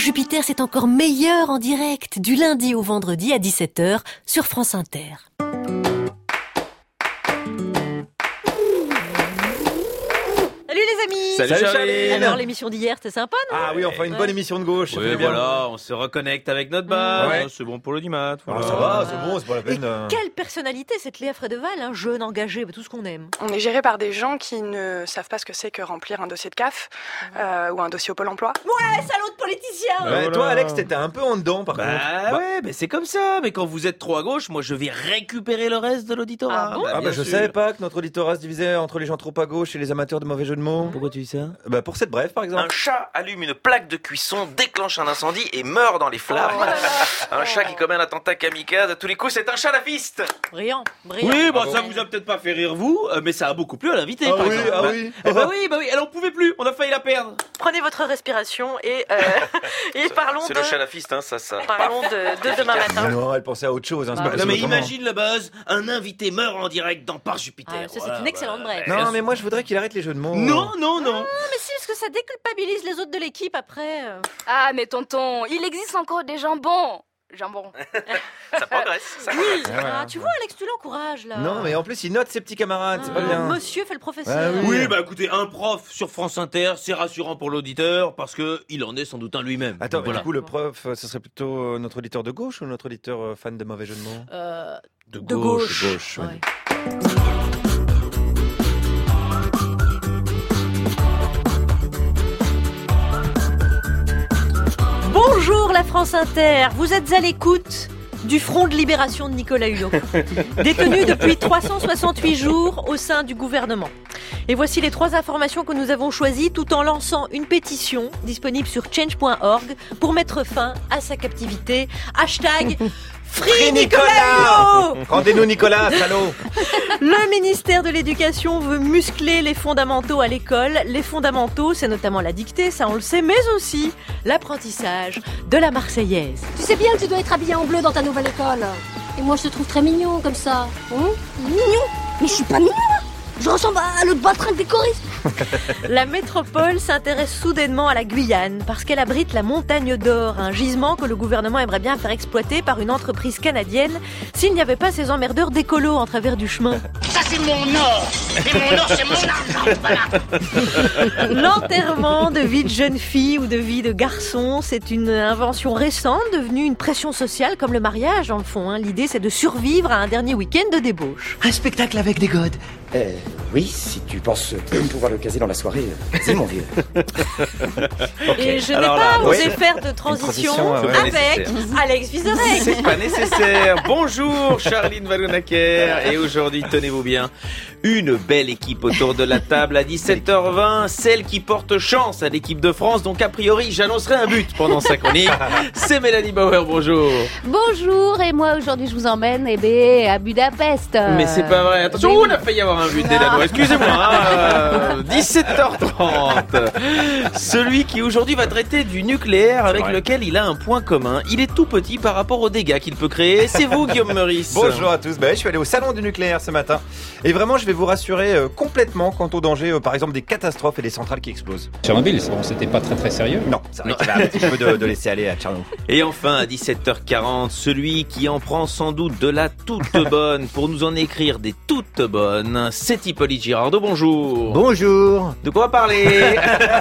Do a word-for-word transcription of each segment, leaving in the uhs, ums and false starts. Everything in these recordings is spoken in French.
Jupiter, c'est encore meilleur en direct, du lundi au vendredi à dix-sept heures sur France Inter. Salut les amis. Salut, Salut Charlie. Alors l'émission d'hier, c'était sympa, non? Ah oui, enfin une ouais. bonne émission de gauche. Oui, bien. voilà, on se reconnecte avec notre base, ouais. C'est bon pour le dimanche. Voilà. Ah, ça va, c'est bon, c'est pas la peine. Euh... Quelle personnalité cette Léa Frédeval, hein, jeune, engagée, tout ce qu'on aime. On est géré par des gens qui ne savent pas ce que c'est que remplir un dossier de C A F euh, ou un dossier au Pôle emploi. Ouais, salaud de politicien. Ouais, voilà. Toi Alex, t'étais un peu en dedans par bah, contre. Bah ouais, mais c'est comme ça, mais quand vous êtes trop à gauche, moi je vais récupérer le reste de l'auditorat. Ah bon bah, ah bah je savais pas que notre auditorat se divisait entre les gens trop à gauche et les amateurs de mauvais jeux de mots. Pourquoi tu dis ça? Bah pour cette brève par exemple. Un chat allume une plaque de cuisson, déclenche un incendie et meurt dans les flammes. Oh là là. Un chat qui commet un attentat kamikaze, à tous les coups, c'est un salafiste. Brillant, brillant. Oui, bah, ça vous a peut-être pas fait rire vous, mais ça a beaucoup plu à l'invité, ah par oui, exemple. Ah bah, oui, eh bah oui, bah oui, elle en pouvait plus, on a failli la perdre. Prenez votre respiration et, euh, et parlons c'est de... C'est le salafiste, hein, ça, ça. Parlons de, de demain matin. Non, elle pensait à autre chose. Hein, bah, non mais imagine la base, un invité meurt en direct dans Par Jupiter. Ah, ça c'est voilà, une excellente bah, brève. Non mais moi je voudrais qu'il arrête les jeux de mots. Non, non, non. Ah, mais si, parce que ça déculpabilise les autres de l'équipe après. Ah mais tonton, il existe encore des jambons. Jambon. Ça progresse. Ça oui, progresse. ah, ouais. Tu vois Alex, tu l'encourages là. Non mais en plus il note ses petits camarades, ah, c'est pas bien. Monsieur fait le professeur. Ah, oui. oui, bah écoutez, un prof sur France Inter, c'est rassurant pour l'auditeur parce que il en est sans doute un lui-même. Attends, voilà. Du coup le prof, ce serait plutôt notre auditeur de gauche ou notre auditeur fan de mauvais jeux de mots? euh, de, de gauche. gauche. De gauche, ouais. Ouais. Bonjour la France Inter, vous êtes à l'écoute du Front de libération de Nicolas Hulot, détenu depuis trois cent soixante-huit jours au sein du gouvernement. Et voici les trois informations que nous avons choisies tout en lançant une pétition disponible sur change point org pour mettre fin à sa captivité. Hashtag Free Nicolas Hulot. Rendez-nous Nicolas, salaud. Le ministère de l'Éducation veut muscler les fondamentaux à l'école. Les fondamentaux, c'est notamment la dictée, ça on le sait, mais aussi l'apprentissage de la Marseillaise. Tu sais bien que tu dois être habillé en bleu dans ta nouvelle école. Et moi je te trouve très mignon comme ça. Hum mignon? Mais je suis pas mignon. Je ressemble à l'autre baltringue des choristes. La métropole s'intéresse soudainement à la Guyane parce qu'elle abrite la Montagne d'Or, un gisement que le gouvernement aimerait bien faire exploiter par une entreprise canadienne s'il n'y avait pas ces emmerdeurs d'écolos en travers du chemin. Ça c'est mon or. Et mon or c'est mon argent. Voilà. L'enterrement de vie de jeune fille ou de vie de garçon, c'est une invention récente devenue une pression sociale comme le mariage en le fond. Hein. L'idée c'est de survivre à un dernier week-end de débauche. Un spectacle avec des godes. Euh, oui, si tu penses pouvoir le caser dans la soirée, c'est mon vieux. Okay. Et je n'ai Alors pas là, osé oui. faire de transition, transition ouais. avec Alex Vizorek. C'est pas nécessaire. Bonjour Charline Valonacker. Et aujourd'hui, tenez-vous bien, une belle équipe autour de la table à dix-sept heures vingt, celle qui porte chance à l'équipe de France, donc a priori j'annoncerai un but pendant sa chronique. C'est Mélanie Bauer, bonjour. Bonjour, et moi aujourd'hui je vous emmène eh ben, à Budapest. Mais c'est pas vrai, attention, on a failli avoir un but des Danois, excusez-moi, hein, euh, dix-sept heures trente. Celui qui aujourd'hui va traiter du nucléaire avec vrai. lequel il a un point commun, il est tout petit par rapport aux dégâts qu'il peut créer, c'est vous Guillaume Meurice. Bonjour à tous, bah, je suis allé au salon du nucléaire ce matin et vraiment je vais vous rassurer euh, complètement quant au danger euh, par exemple des catastrophes et des centrales qui explosent. Tchernobyl, bon, c'était pas très très sérieux. Non, c'est vrai qu'il y avait un petit peu de, de laisser aller à Tchernobyl. Et enfin à dix-sept heures quarante, celui qui en prend sans doute de la toute bonne pour nous en écrire des toutes bonnes, c'est Hippolyte Girardot, bonjour. Bonjour. De quoi parler?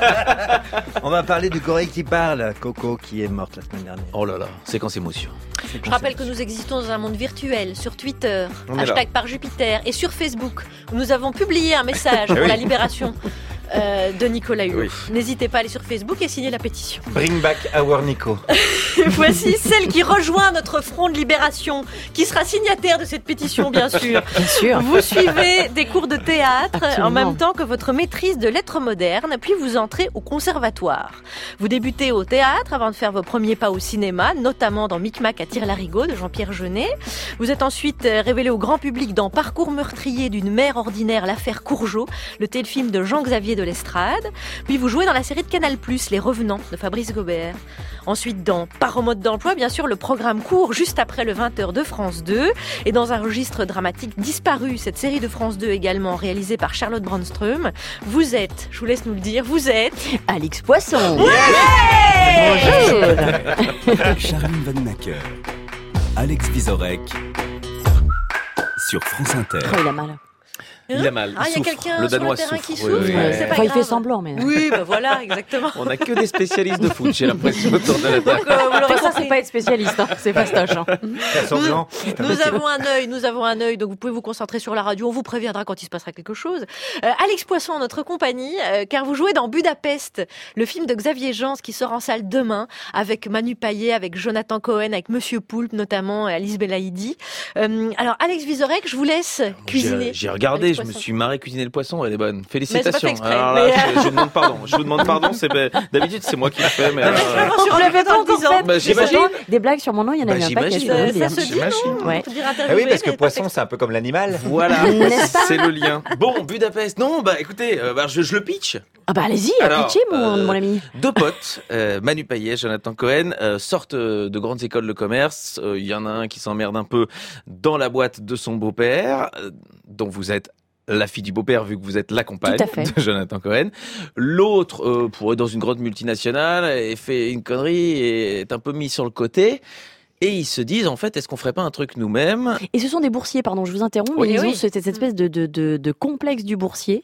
On va parler du gorille qui parle, Coco qui est morte la semaine dernière. Oh là là, séquence émotion. Je rappelle que nous existons dans un monde virtuel, sur Twitter, On est hashtag Par Jupiter, et sur Facebook, où nous avons publié un message pour oui. la libération euh, de Nicolas Hulot. Oui. N'hésitez pas à aller sur Facebook et signer la pétition. Bring back our Nico. Voici celle qui rejoint notre front de libération, qui sera signataire de cette pétition, bien sûr. Bien sûr. Vous suivez des cours de théâtre Absolument. en même temps que votre maîtrise de lettres modernes, puis vous entrez au conservatoire. Vous débutez au théâtre avant de faire vos premiers pas au cinéma, notamment dans Micmac à Tire-Larigot de Jean-Pierre Jeunet. Vous êtes ensuite révélé au grand public dans Parcours meurtrier d'une mère ordinaire, l'affaire Courgeot, le téléfilm de Jean-Xavier de l'Estrade. Puis vous jouez dans la série de Canal+, Les Revenants de Fabrice Gobert. Ensuite dans Par au mode d'emploi, bien sûr, le programme court juste après le vingt heures de France deux. Et dans un registre dramatique disparu, cette série de France deux également réalisée par Charlotte Brandström. Vous êtes, je vous laisse nous le dire, vous êtes Alix Poisson. Ouais. Avec Charline Vanhoenacker, Alex Vizorek, sur France Inter. Oh, il a mal. Il a mal. Ah, il y a souffre. quelqu'un Le sur Danois le terrain souffre. qui Oui, souffre. oui, Ouais, oui. c'est pas Enfin, il grave. fait semblant, mais. Oui, bah voilà, exactement. On n'a que des spécialistes de foot, j'ai l'impression, autour de la table. Donc, euh, vous l'aurez Enfin, ça, compris. c'est pas être spécialiste, hein. C'est fastoche. Hein. Semblant. Nous avons un œil, nous avons un œil, donc vous pouvez vous concentrer sur la radio. On vous préviendra quand il se passera quelque chose. Euh, Alex Poisson, en notre compagnie, euh, car vous jouez dans Budapest, le film de Xavier Jans qui sort en salle demain, avec Manu Payet, avec Jonathan Cohen, avec Monsieur Poulpe notamment, et Alice Belaïdi. Euh, alors Alex Vizorek, je vous laisse cuisiner. J'ai, j'ai regardé, Alex je me Poisson. suis marré cuisiner le poisson, elle est bonne. Mais Félicitations. c'est pas fait exprès, Alors là, mais- je, je demande pardon. Je vous demande pardon. C'est d'habitude c'est moi qui le fais, mais alors, On l'avait pas encore fait. Bah, j'imagine. Des blagues sur mon nom, il y en a Bah, eu un paquet. j'imagine. je peux vous Ça dire. se dit, non Ouais. Faut dire Ah oui, interviewer, parce que mais pas poisson, c'est un peu comme l'animal. Voilà, N'est-ce pas c'est le lien. Bon, Budapest. Non, bah écoutez, euh, bah, je, je le pitch. Ah bah allez-y, Alors, pitchy, mon, euh, mon ami. Deux potes, euh, Manu Payet, Jonathan Cohen, euh, sortent euh, de grandes écoles de commerce. Il euh, y en a un qui s'emmerde un peu dans la boîte de son beau-père, euh, dont vous êtes la fille du beau-père, vu que vous êtes la compagne Tout à fait. de Jonathan Cohen. L'autre, euh, pour être dans une grande multinationale, et fait une connerie et est un peu mis sur le côté. Et ils se disent, en fait, est-ce qu'on ferait pas un truc nous-mêmes? Et ce sont des boursiers, pardon, je vous interromps, mais Oui, ils oui. ont cette, cette espèce de, de, de, de complexe du boursier.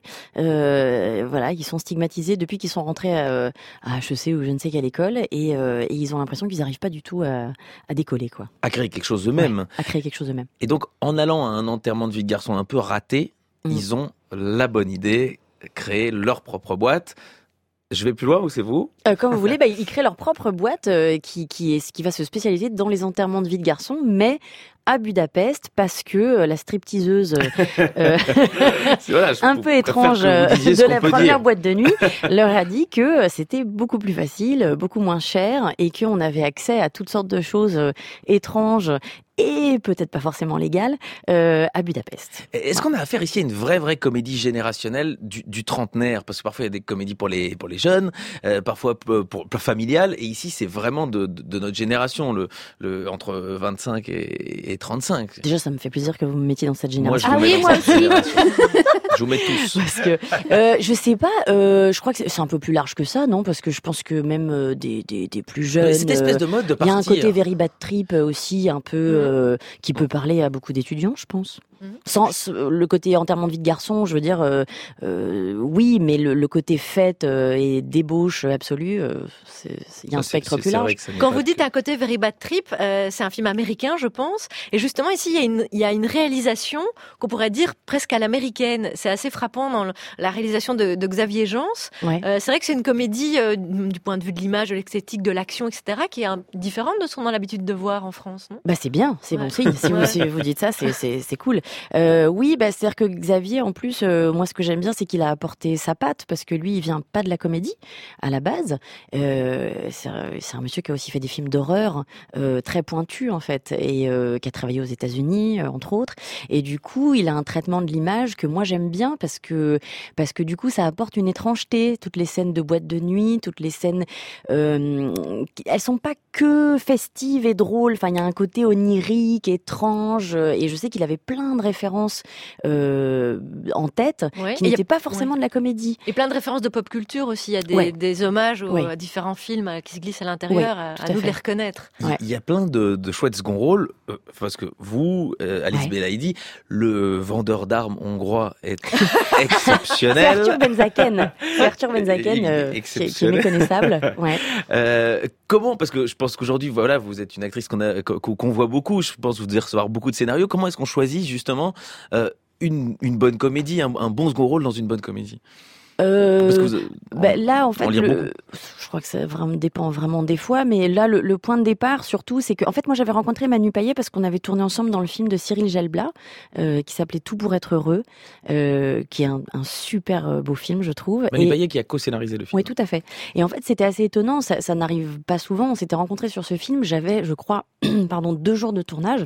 Euh, voilà, ils sont stigmatisés depuis qu'ils sont rentrés à, à H E C ou je ne sais quelle école, et, euh, et ils ont l'impression qu'ils n'arrivent pas du tout à, à décoller, quoi. À créer quelque chose eux-mêmes. Ouais, à créer quelque chose eux-mêmes. Et donc, en allant à un enterrement de vie de garçon un peu raté, Mm. ils ont la bonne idée, créer leur propre boîte. Je vais plus loin ou c'est vous? Euh, comme vous voulez, bah, ils créent leur propre boîte euh, qui, qui, est, qui va se spécialiser dans les enterrements de vie de garçon, mais à Budapest, parce que euh, la stripteaseuse euh, Voilà, je un peux- peu préfère étrange que vous disiez de ce qu'on la peut première dire. boîte de nuit leur a dit que c'était beaucoup plus facile, beaucoup moins cher, et qu'on avait accès à toutes sortes de choses euh, étranges et peut-être pas forcément légales euh, à Budapest. Est-ce qu'on a affaire ici à une vraie vraie comédie générationnelle du, du trentenaire? Parce que parfois il y a des comédies pour les pour les jeunes, euh, parfois pour, pour, pour familiales, et ici c'est vraiment de, de, de notre génération, le, le entre vingt-cinq et, et trente-cinq. Déjà, ça me fait plaisir que vous me mettiez dans cette Moi, je génération. vous Ah mets oui, dans moi cette aussi. génération. Je vous mets tous. Parce que euh, je sais pas, euh, je crois que c'est c'est un peu plus large que ça, non? Parce que je pense que même euh, des, des, des plus jeunes, Cette espèce de mode de il y a un partir. côté very bad trip euh, aussi, un peu euh, qui peut parler à beaucoup d'étudiants, je pense. Mhm. Sans ce- le côté enterrement de vie de garçon, je veux dire, euh, euh, oui, mais le, le côté fête euh, et débauche absolue, euh, c'est- c'est- il y a un Ça, c'est- spectre c'est- plus c'est vrai large. que ça n'est Quand pas vous que- dites un côté Very Bad Trip, euh, c'est un film américain, je pense. Et justement, ici, il y a une, il y a une réalisation qu'on pourrait dire presque à l'américaine. C'est assez frappant dans le- la réalisation de, de Xavier Jans. Ouais. Euh, c'est vrai que c'est une comédie euh, du point de vue de l'image, de l'esthétique, de l'action, et cetera, qui est un- différente de ce qu'on a l'habitude de voir en France, non? Bah c'est bien, c'est Ouais. bon signe. Si, vous, Ouais. si vous dites ça, c'est c'est c'est cool. Euh, oui, bah c'est-à-dire que Xavier, en plus, euh, moi ce que j'aime bien, c'est qu'il a apporté sa patte parce que lui, il vient pas de la comédie à la base. Euh, c'est un- c'est un monsieur qui a aussi fait des films d'horreur euh, très pointus en fait et euh, qui a travaillé aux États-Unis euh, entre autres. Et du coup, il a un traitement de l'image que moi j'aime bien parce que parce que du coup, ça apporte une étrangeté. Toutes les scènes de boîte de nuit, toutes les scènes, euh, elles sont pas que festives et drôles. Enfin, il y a un côté onirique, étrange. Et je sais qu'il avait plein de références euh, en tête Ouais. qui Et il y a- n'étaient pas forcément ouais. de la comédie. Et plein de références de pop culture aussi. Il y a des, Ouais. des hommages aux, Ouais. à différents films euh, qui se glissent à l'intérieur. Ouais, à, tout à à nous de fait. les reconnaître. Il y- il y a plein de, de chouettes second rôles, euh, parce que vous, euh, Alice Ouais. Belaïdi, le vendeur d'armes hongrois est C'est exceptionnel. Arthur Benzaken. C'est Arthur Benzaken euh, qui, est- qui est Exceptionnel. méconnaissable. Ouais. Euh, comment, parce que je pense qu'aujourd'hui, voilà, vous êtes une actrice qu'on a, qu'on qu'on voit beaucoup. Je pense que vous devez recevoir beaucoup de scénarios. Comment est-ce qu'on choisit justement euh, une, une bonne comédie, un, un bon second rôle dans une bonne comédie? Euh, Parce que vous, bah, là, en fait, lit le- beaucoup. je crois que ça vraiment, dépend vraiment des fois, mais là, le, le point de départ, surtout, c'est que, en fait, moi, j'avais rencontré Manu Payet parce qu'on avait tourné ensemble dans le film de Cyril Gelblat, euh, qui s'appelait Tout pour être heureux, euh, qui est un, un super euh, beau film, je trouve. Manu Et- Payet qui a co-scénarisé le film. Oui, tout à fait. Et en fait, c'était assez étonnant. Ça, ça n'arrive pas souvent. On s'était rencontrés sur ce film. J'avais, je crois, pardon, deux jours de tournage.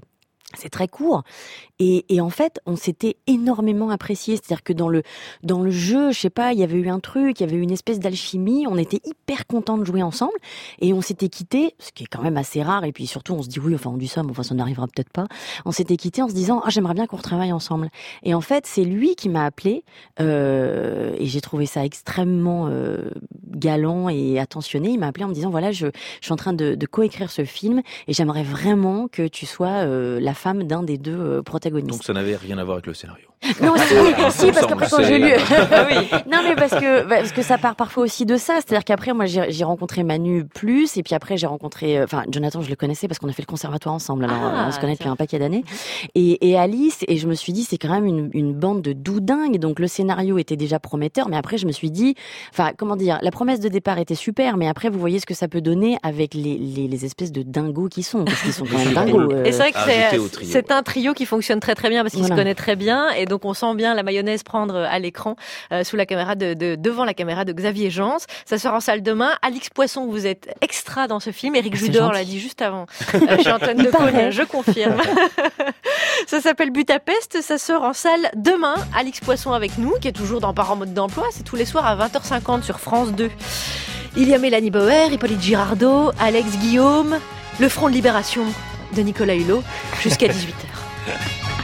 C'est très court et, et en fait on s'était énormément apprécié, c'est-à-dire que dans le dans le jeu, je sais pas, il y avait eu un truc, il y avait eu une espèce d'alchimie, on était hyper contents de jouer ensemble et on s'était quitté, ce qui est quand même assez rare et puis surtout on se dit oui, enfin on dit ça, mais enfin ça n'arrivera peut-être pas. On s'était quitté en se disant ah j'aimerais bien qu'on retravaille ensemble et en fait c'est lui qui m'a appelé euh, et j'ai trouvé ça extrêmement euh, galant et attentionné. Il m'a appelé en me disant voilà je je suis en train de, de coécrire ce film et j'aimerais vraiment que tu sois euh, la femme d'un des deux euh, protagonistes. Donc ça n'avait rien à voir avec le scénario. Non, si, si parce qu'après quand j'ai lu, oui. Non mais parce que parce que ça part parfois aussi de ça, c'est-à-dire qu'après moi j'ai, j'ai rencontré Manu plus et puis après j'ai rencontré, enfin Jonathan je le connaissais parce qu'on a fait le conservatoire ensemble, alors ah, on se connaît depuis un paquet d'années et, et Alice et je me suis dit c'est quand même une, une bande de doudingues, donc le scénario était déjà prometteur, mais après je me suis dit, enfin comment dire, la promesse de départ était super, mais après vous voyez ce que ça peut donner avec les les, les espèces de dingos qui sont, parce qu'ils sont quand même dingos. Euh... Et c'est vrai que c'est, c'est un trio qui fonctionne très très bien parce qu'il voilà. se connaît très bien et donc on sent bien la mayonnaise prendre à l'écran euh, sous la caméra de, de devant la caméra de Xavier Jans. Ça sort en salle demain. Alix Poisson, vous êtes extra dans ce film. Éric Judor l'a dit juste avant. Euh, je suis Antoine Decaune, je confirme. Ça s'appelle Budapest. Ça sort en salle demain. Alix Poisson avec nous, qui est toujours dans Par en mode d'emploi. C'est tous les soirs à vingt heures cinquante sur France deux. Il y a Mélanie Bauer, Hippolyte Girardot, Alex Guillaume, le Front de Libération de Nicolas Hulot jusqu'à dix-huit heures.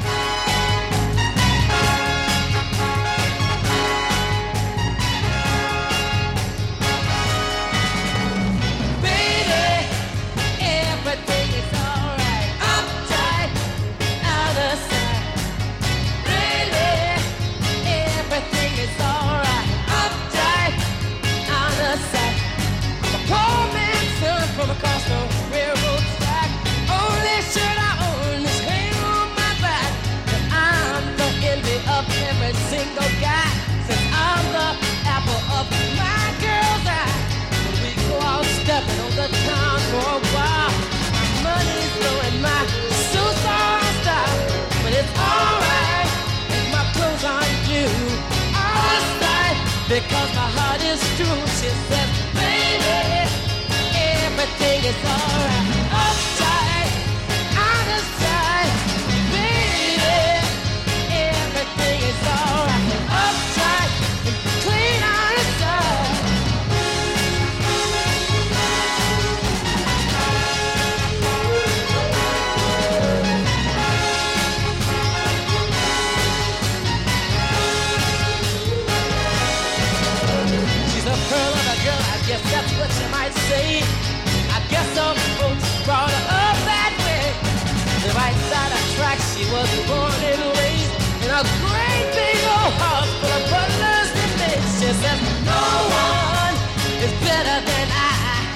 Because my heart is true, she says, baby, everything is alright. Upside, out of sight, baby, everything is alright. Upside, clean out of sight. Yes, that's what you might say. I guess some folks brought her up that way. The right side of tracks, she was born and raised in a great big old house full of butlers and maids. She says, no one is better than I.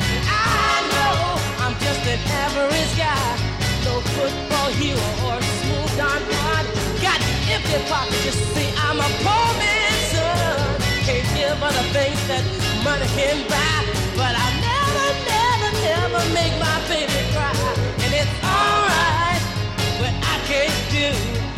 I know I'm just an average guy. No football hero or smooth on blonde. Got empty pockets, you see, I'm a poor man's son. Can't give her the things that money can buy, but I'll never, never, never make my baby cry. And it's alright, but I can't do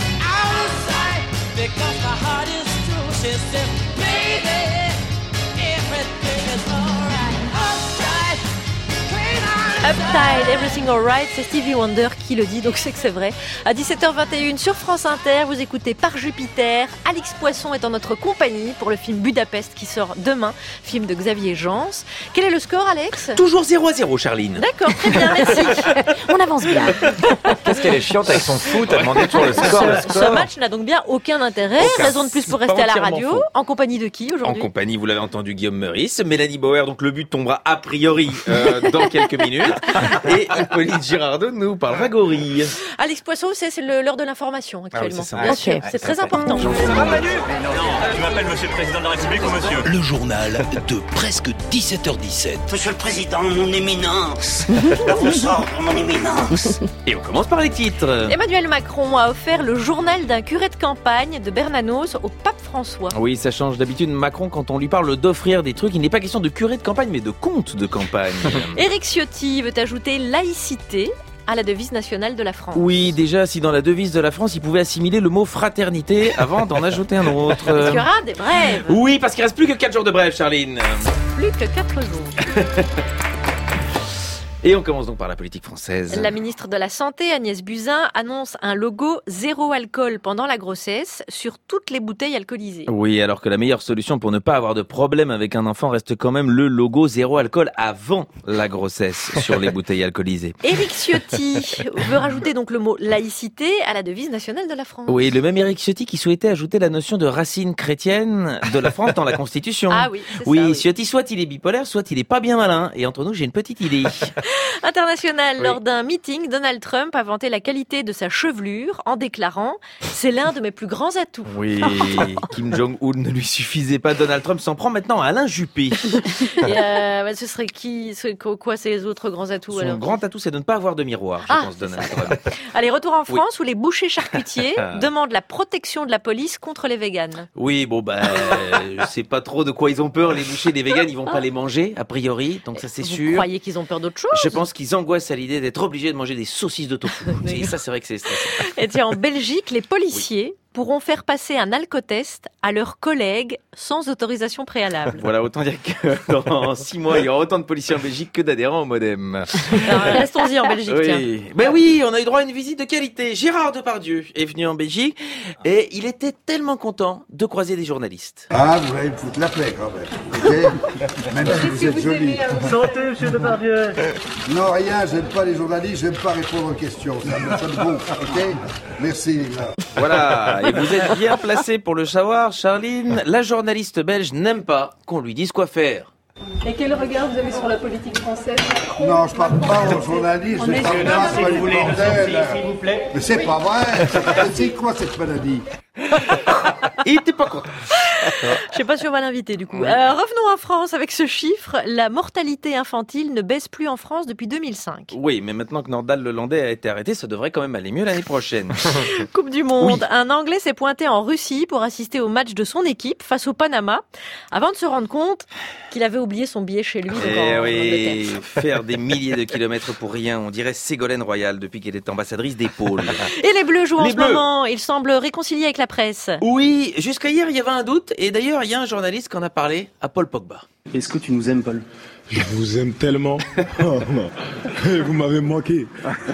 outside because my heart is true. She says, baby, everything is alright. Upside, clean on Upside, everything alright, c'est Stevie Wonder qui le dit, donc c'est que c'est vrai. À dix-sept heures vingt et une sur France Inter, vous écoutez Par Jupiter. Alix Poisson est en notre compagnie pour le film Budapest qui sort demain, film de Xavier Jans. Quel est le score, Alex ? Toujours zéro à zéro, Charline. D'accord, très bien, merci. On avance bien. Qu'est-ce qu'elle est chiante avec son foot à demander toujours le score, le score. Ce match n'a donc bien aucun intérêt. Aucun. Raison de plus pour rester à la radio. Faux. En compagnie de qui aujourd'hui ? En compagnie, vous l'avez entendu, Guillaume Meurice, Mélanie Bauer, donc le but tombera a priori euh, dans quelques minutes. Et Hippolyte Girardot nous parlera gorille. Alix Poisson, c'est, c'est le, l'heure de l'information actuellement. Ah oui, bien ah, sûr, ah, c'est très important. Ah, Manu non, tu m'appelles Monsieur le Président de la République ou Monsieur ? Le journal de presque dix-sept heures dix-sept. Monsieur le Président, mon éminence. À vos ordres, mon éminence. Et on commence par les titres. Emmanuel Macron a offert le journal d'un curé de campagne de Bernanos au pape François. Oui, ça change d'habitude. Macron, quand on lui parle d'offrir des trucs, il n'est pas question de curé de campagne, mais de comte de campagne. Éric Ciotti veut ajouter laïcité à la devise nationale de la France. Oui, déjà, si dans la devise de la France, il pouvait assimiler le mot fraternité avant d'en ajouter un autre. Parce qu'il y aura des brèves. Oui, parce qu'il reste plus que quatre jours de brève, Charline. Plus que quatre jours. Et on commence donc par la politique française. La ministre de la Santé, Agnès Buzyn, annonce un logo zéro alcool pendant la grossesse sur toutes les bouteilles alcoolisées. Oui, alors que la meilleure solution pour ne pas avoir de problème avec un enfant reste quand même le logo zéro alcool avant la grossesse sur les bouteilles alcoolisées. Éric Ciotti veut rajouter donc le mot laïcité à la devise nationale de la France. Oui, le même Éric Ciotti qui souhaitait ajouter la notion de racine chrétienne de la France dans la Constitution. Ah oui, c'est oui, ça. Oui, Ciotti, soit il est bipolaire, soit il est pas bien malin. Et entre nous, j'ai une petite idée. International, Oui. lors d'un meeting, Donald Trump a vanté la qualité de sa chevelure en déclarant « C'est l'un de mes plus grands atouts ». Oui, Kim Jong-un ne lui suffisait pas. Donald Trump s'en prend maintenant à Alain Juppé. Et euh, bah, ce serait qui, ce, quoi, ces autres grands atouts Son alors grand atout, c'est de ne pas avoir de miroir, je Ah, pense, c'est Donald Trump. Allez, retour en Oui. France où les bouchers charcutiers demandent la protection de la police contre les véganes. Oui, bon, bah, je sais pas trop de quoi ils ont peur, les bouchers, les véganes, ils vont pas les manger, a priori, donc ça c'est Vous sûr. croyez qu'ils ont peur d'autre chose? Je pense qu'ils angoissent à l'idée d'être obligés de manger des saucisses de tofu. Et ça, c'est vrai que c'est stressant. Et tiens, en Belgique, les policiers pourront faire passer un alcotest à leurs collègues sans autorisation préalable. Voilà, autant dire que dans six mois, il y aura autant de policiers en Belgique que d'adhérents au Modem. Alors, restons-y en Belgique, tiens. Oui. Ben oui, on a eu droit à une visite de qualité. Gérard Depardieu est venu en Belgique et il était tellement content de croiser des journalistes. Ah, vous allez me foutre la paix quand même. Ok. Même si vous êtes joli. Santé, monsieur Depardieu. Non, rien, j'aime pas les journalistes, j'aime pas répondre aux questions. Ça me, ça me gonfle, ok? Merci, les gars. Voilà, et vous êtes bien placé pour le savoir, Charline. La journaliste belge n'aime pas qu'on lui dise quoi faire. Et quel regard vous avez sur la politique française? Non, je parle pas aux journalistes, On je est parle sûr, pas si à vous les voulez une bordels. sortie, s'il vous plaît. Mais c'est pas vrai. C'est- C'est quoi cette maladie? Il était pas content. Je sais pas si on va l'inviter du coup. Euh, revenons en France avec ce chiffre. La mortalité infantile ne baisse plus en France depuis deux mille cinq. Oui, mais maintenant que Nordal Lelandais a été arrêté, ça devrait quand même aller mieux l'année prochaine. Coupe du Monde. Un Anglais s'est pointé en Russie pour assister au match de son équipe face au Panama avant de se rendre compte qu'il avait oublié son billet chez lui. donc Eh en oui, Angleterre. faire des milliers de kilomètres pour rien, on dirait Ségolène Royal depuis qu'elle est ambassadrice des pôles. Et les Bleus jouent en Les ce Bleus. moment. Ils semblent réconciliés avec la presse. Oui, jusqu'à hier, il y avait un doute, et d'ailleurs, il y a un journaliste qui en a parlé à Paul Pogba. Est-ce que tu nous aimes, Paul? Je vous aime tellement. Oh, non. Vous m'avez manqué.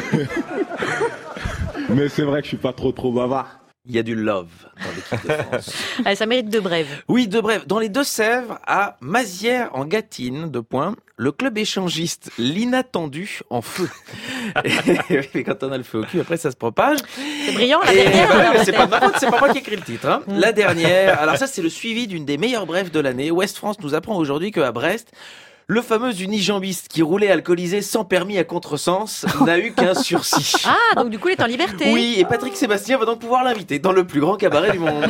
Mais c'est vrai que je suis pas trop trop bavard. Il y a du love dans l'équipe de France. Allez, ça mérite deux brèves. Oui, de bref, dans les Deux-Sèvres, à Mazières en Gâtine, deux points, le club échangiste L'Inattendu en feu. Et quand on a le feu au cul, après ça se propage. C'est brillant, la Et dernière. ouais, alors, mais c'est pas peut-être. de ma faute, c'est pas moi qui ai écrit le titre. Hein. La dernière, alors ça c'est le suivi d'une des meilleures brèves de l'année. Ouest France nous apprend aujourd'hui qu'à Brest, le fameux unijambiste qui roulait alcoolisé sans permis à contresens n'a eu qu'un sursis. Ah, donc du coup, il est en liberté. Oui, et Patrick Sébastien va donc pouvoir l'inviter dans le plus grand cabaret du monde.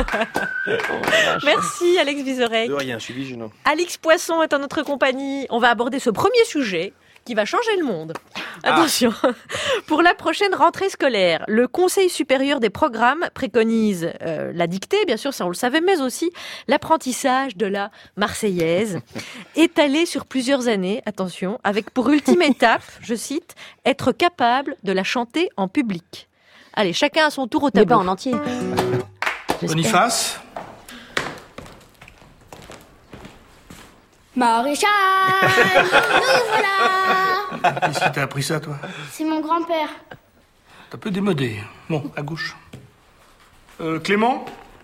Merci, Alex Vizorek. De rien, je suis Vigino. Alix Poisson est en notre compagnie. On va aborder ce premier sujet qui va changer le monde. Attention, pour la prochaine rentrée scolaire, le Conseil supérieur des programmes préconise euh, la dictée, bien sûr, ça on le savait, mais aussi l'apprentissage de la Marseillaise, étalé sur plusieurs années, attention, avec pour ultime étape, je cite, être capable de la chanter en public. Allez, chacun à son tour au Mais tableau. pas en entier. Boniface. Maréchal, nous voilà. Qu'est-ce qui t'a appris ça, toi? C'est mon grand-père. T'as peu démodé. Bon, à gauche. Euh, Clément.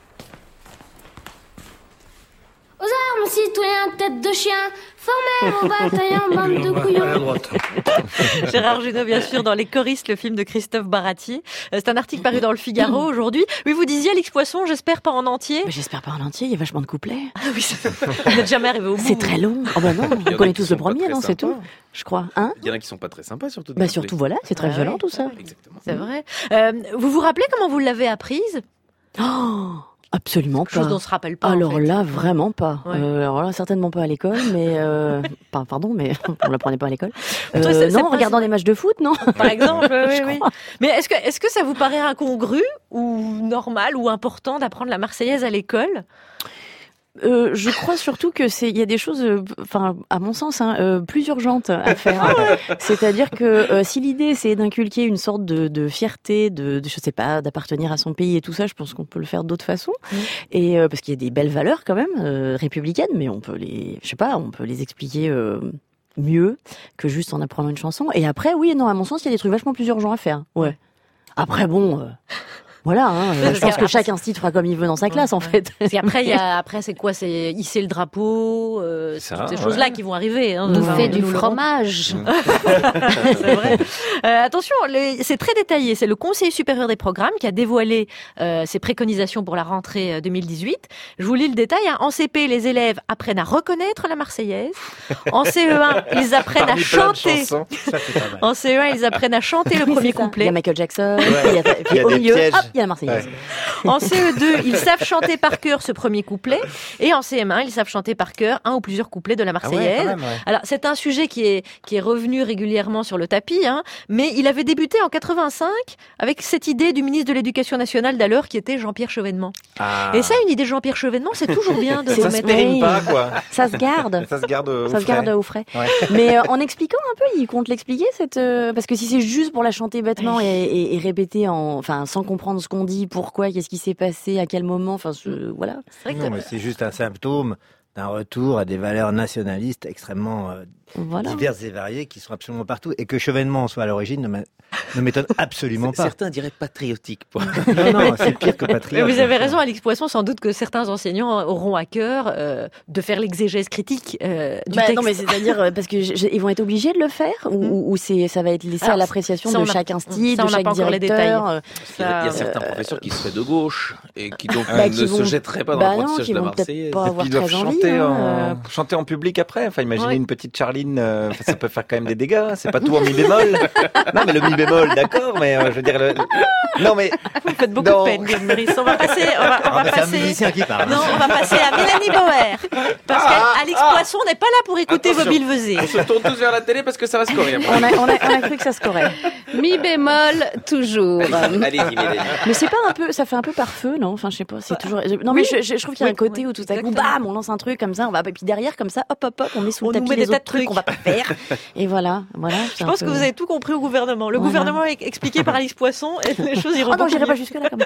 Aux armes, citoyens, tête de chien, formez vos bataillons, bande de À la couillons. droite. Gérard Jugnot, bien sûr, dans Les Choristes, le film de Christophe Baratier. Euh, C'est un article paru dans le Figaro aujourd'hui. Oui, vous disiez, Alix Poisson, j'espère pas en entier. Mais j'espère pas en entier, il y a vachement de couplets. Ah oui, ça- vous n'êtes jamais arrivé au bout. C'est très long. Oh bah non, Il y en on a connaît qui tous sont le pas premier, très non, c'est sympas. tout. Je crois. Hein? Il y en a qui sont pas très sympas, surtout. Bah surtout, voilà, c'est très Ah violent ouais. tout ça. Exactement. C'est vrai. Euh, vous vous rappelez comment vous l'avez apprise? Oh, absolument Quelque chose pas. dont on se rappelle pas. en Alors fait. là, vraiment pas. Ouais. Euh, alors là, certainement pas à l'école, mais euh, pas- pardon, mais on l'apprenait pas à l'école. Toi, c'est- Euh, c'est non, pas- en regardant des matchs de foot, non. Par exemple, oui, Je oui. crois. Mais est-ce que, est-ce que ça vous paraît incongru ou normal ou important d'apprendre la Marseillaise à l'école? Euh, je crois surtout que c'est, il y a des choses, euh, enfin, à mon sens, hein, euh, plus urgentes à faire. C'est-à-dire que euh, si l'idée c'est d'inculquer une sorte de, de fierté, de, de, je sais pas, d'appartenir à son pays et tout ça, je pense qu'on peut le faire d'autres façons. Mmh. Et euh, parce qu'il y a des belles valeurs quand même euh, républicaines, mais on peut les, je sais pas, on peut les expliquer. Euh, mieux que juste en apprenant une chanson. Et après, oui, non, à mon sens, il y a des trucs vachement plus urgents à faire. Ouais. Après, bon... Euh... Voilà, hein, je pense que chaque institut fera comme il veut dans sa classe, en fait. Parce qu'après, il y a, après, c'est quoi? C'est hisser le drapeau, euh, c'est toutes ces ouais. choses-là qui vont arriver. Hein, nous fait du fromage. C'est vrai. Euh, attention, les, c'est très détaillé. C'est le Conseil supérieur des programmes qui a dévoilé euh, ses préconisations pour la rentrée deux mille dix-huit. Je vous lis le détail. Hein. En C P, les élèves apprennent à reconnaître la Marseillaise. En C E un, ils apprennent à chanter. Ça, en C E un, ils apprennent à chanter le premier couplet. Il y a Michael Jackson. Ouais. Il y a, il y a au des milieu, pièges. Hop, il y a la Marseillaise. Ouais. En C E deux, ils savent chanter par cœur ce premier couplet. Et en C M un, ils savent chanter par cœur un ou plusieurs couplets de la Marseillaise. Ah ouais, quand même, ouais. Alors, c'est un sujet qui est, qui est revenu régulièrement sur le tapis, hein, mais il avait débuté en quatre-vingt-cinq avec cette idée du ministre de l'Éducation nationale d'alors qui était Jean-Pierre Chevènement. Ah. Et ça, une idée de Jean-Pierre Chevènement, c'est toujours bien de ça remettre. Ça se périme pas, quoi. Ça se garde. Ça se garde au ça frais. Se garde au frais. Ouais. Mais euh, en expliquant un peu, il compte l'expliquer, cette, euh, parce que si c'est juste pour la chanter bêtement et, et, et répéter en, enfin, sans comprendre ce qu'on dit, pourquoi, qu'est-ce qui s'est passé, à quel moment, enfin, ce, voilà. C'est, vrai que... non, mais c'est juste un symptôme d'un retour à des valeurs nationalistes extrêmement euh, voilà. diverses et variées qui sont absolument partout. Et que Chevènement soit à l'origine ne, ne m'étonne absolument pas. Certains diraient patriotique. Pour... non, non, c'est pire que patriote. Mais vous avez raison, Alix Poisson, sans doute que certains enseignants auront à cœur euh, de faire l'exégèse critique euh, du bah, texte. Non, mais c'est-à-dire, parce que je, je, ils vont être obligés de le faire ou, ou c'est, ça va être laissé Alors, à l'appréciation de a, chaque institut, de chaque directeur. Euh, il y a, il y a certains euh, professeurs qui seraient de gauche et qui donc bah, ne qui vont... se jetteraient pas dans bah l'apprentissage de la Marseillaise. Et puis ils doivent chanter, en... Euh... chanter en public après. Enfin, imaginez ouais. une petite Charline, euh, ça peut faire quand même des dégâts. C'est pas tout en mi bémol. Non, mais le mi bémol, d'accord, mais euh, je veux dire le. Non, mais vous faites beaucoup non. de peine, Guillaume Meurice. On va passer, on va, on va ah, passer. C'est un musicien qui parle. Non, on va passer à Mélanie Bauer, parce ah, qu'Alix ah, Poisson n'est pas là pour écouter attention. vos bilvesées. On se tourne tous vers la télé parce que ça va scorer. on, a, on, a, on a cru que ça scorait. Mi bémol toujours. Allez, allez, allez. Mais c'est pas un peu, ça fait un peu par feu, non? Enfin, je sais pas. C'est toujours. Non, oui. mais je, je, je trouve qu'il y a oui, un côté oui, où tout à coup, bam, on lance un truc comme ça, on va, et puis derrière, comme ça, hop, hop, hop, on met sous on le tapis les autres trucs qu'on va pas faire. Et voilà, voilà. Je pense peu... que vous avez tout compris au gouvernement. Le voilà. gouvernement est expliqué par Alix Poisson et les choses iront. Ah non, j'irai pas jusque là. Comme...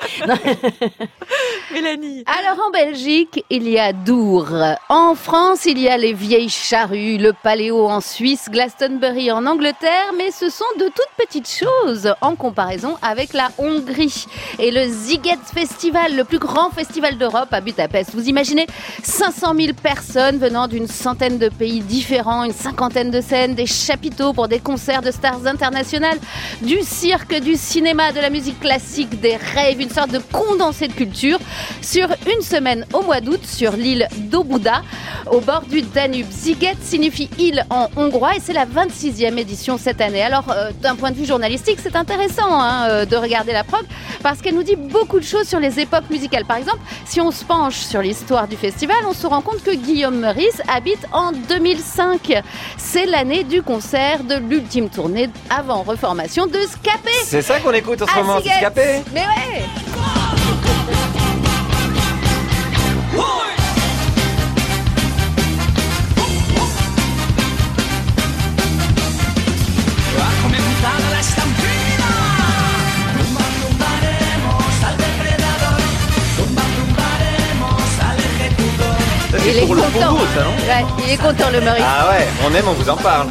Mélanie. Alors en Belgique, il y a Dour. En France, il y a les vieilles charrues, le Paléo en Suisse, Glastonbury en Angleterre, mais ce sont de toutes petites choses en comparaison avec la Hongrie et le Sziget Festival, le plus grand festival d'Europe à Budapest. Vous imaginez cinq cent mille personnes venant d'une centaine de pays différents, une cinquantaine de scènes, des chapiteaux pour des concerts de stars internationales, du cirque, du cinéma, de la musique classique, des raves, une sorte de condensé de culture sur une semaine au mois d'août sur l'île d'Obuda, au bord du Danube. Sziget signifie île en hongrois et c'est la vingt-sixième édition cette année. Alors, euh, d'un point de vue journalistique, c'est intéressant hein, de regarder la prog parce qu'elle nous dit beaucoup de choses sur les époques musicales. Par exemple, si on se penche sur l'histoire du festival, on se rend compte que Guillaume Meurice habite en deux mille cinq. C'est l'année du concert de l'ultime tournée avant reformation de Scapé. C'est ça qu'on écoute en ce moment, c'est Scapé. Mais ouais. Il est content. Pogo, ça, non ouais, il est content le Meurice. Ah ouais, on aime, on vous en parle.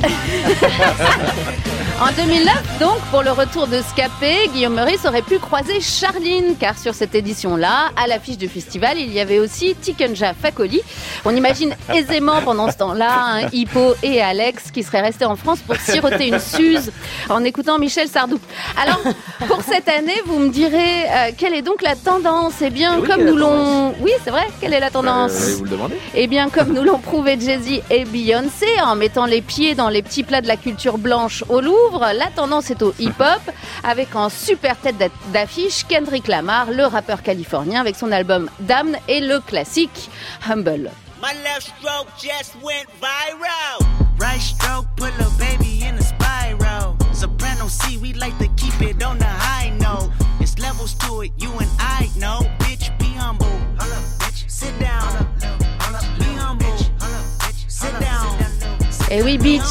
En deux mille neuf, donc, pour le retour de Scapé, Guillaume Meurice aurait pu croiser Charline, car sur cette édition-là, à l'affiche du festival, il y avait aussi Tikenja Fakoli. On imagine aisément pendant ce temps-là un hein, Hippo et Alex qui seraient restés en France pour siroter une suze en écoutant Michel Sardou. Alors, pour cette année, vous me direz, euh, quelle est donc la tendance ? Eh bien, oui, comme nous l'ont... Oui, c'est vrai, quelle est la tendance ? euh, Vous le demandez ? Eh bien, comme nous l'ont prouvé Jay-Z et Beyoncé, en mettant les pieds dans les petits plats de la culture blanche au Louvre, la tendance est au hip-hop, avec en super tête d'affiche Kendrick Lamar, le rappeur californien, avec son album Damn et le classique Humble. My left stroke just went viral. Right stroke put a baby in a spiral. Soprano C, we like to keep it on the high note. It's levels to it, you and I know. Bitch, be humble. Hold up, bitch. Sit down. Hold up, be humble. Hold up, bitch. Sit down. Et oui, bitch,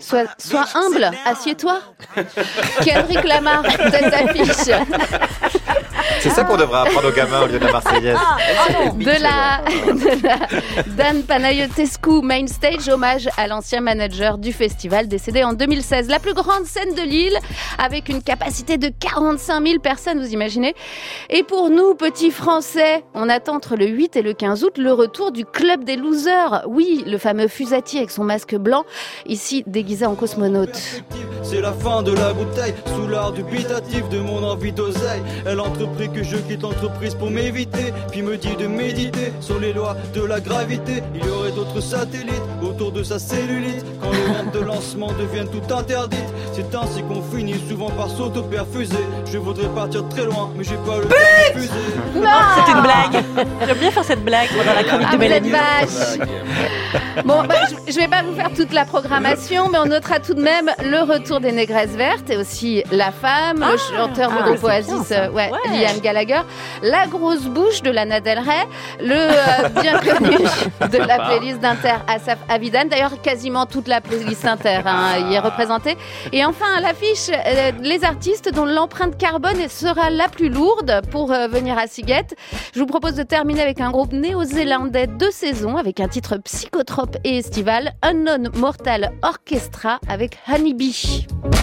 sois, sois humble, assieds-toi. Kendrick Lamar, tête d'affiche. C'est ça qu'on devrait apprendre aux gamins au lieu de la Marseillaise. De la, de la Dan Panayotescu Main Stage, hommage à l'ancien manager du festival décédé en deux mille seize. La plus grande scène de l'île avec une capacité de quarante-cinq mille personnes, vous imaginez. Et pour nous, petits Français, on attend entre le huit et le quinze août le retour du Club des Losers. Oui, le fameux Fusati avec son masque blanc, ici déguisé en cosmonaute. C'est la fin de la bouteille, sous l'art dubitatif de mon envie d'oseille. Elle entreprit que je quitte l'entreprise pour m'éviter, puis me dit de méditer sur les lois de la gravité. Il y aurait d'autres satellites autour de sa cellulite, quand les rampes de lancement deviennent tout interdites. C'est ainsi qu'on finit souvent par s'auto-perfuser. Je voudrais partir très loin, mais j'ai pas le temps de refuser. C'est une blague. J'aime bien faire cette blague pendant la chronique Ah, de vous êtes Mélanie. vache. Bon, bah, je, je vais pas vous faire toute la programmation, mais on notera tout de même le retour des Négresses Vertes et aussi La Femme, le chanteur du groupe Oasis, euh, ouais, Ouais. Liam Gallagher, la grosse bouche de Lana Del Rey, le euh, bien connu de la playlist d'Inter, Asaf Avidan. D'ailleurs, quasiment toute la playlist Inter hein, y est représentée. Et enfin, à l'affiche, euh, les artistes dont l'empreinte carbone sera la plus lourde pour euh, venir à Siguette. Je vous propose de terminer avec un groupe néo-zélandais de saison avec un titre psychotrope et estival, Unknown Mortal Orchestra avec Honeybee.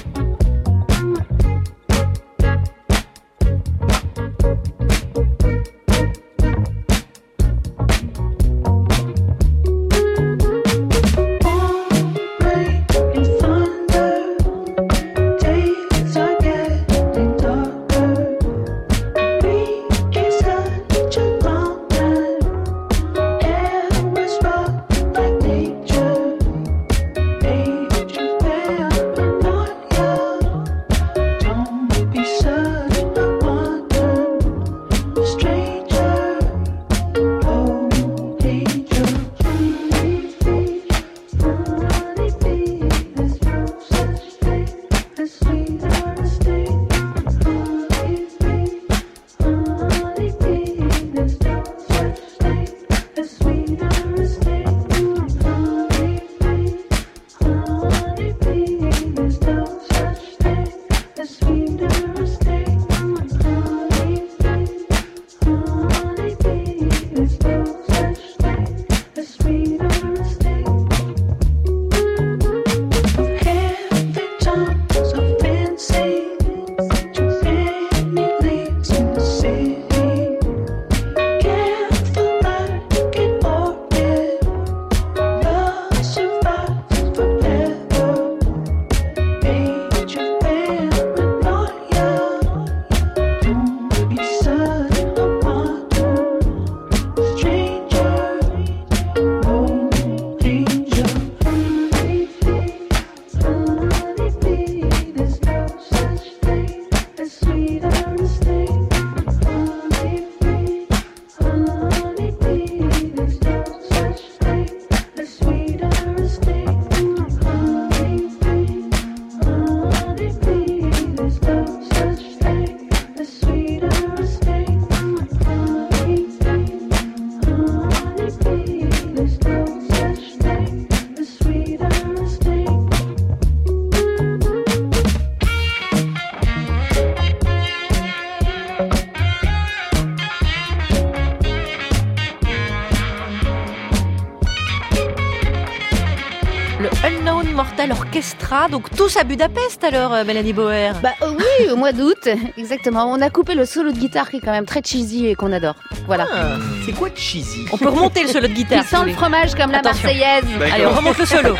Unknown Mortal Orchestra, donc tous à Budapest alors, euh, Mélanie Bauer. Bah euh, oui, au mois d'août, exactement. On a coupé le solo de guitare qui est quand même très cheesy et qu'on adore. Voilà. Ah, c'est quoi cheesy? On peut remonter le solo de guitare. Il sent le fromage comme la Attention. Marseillaise. D'accord. Allez, on remonte le solo.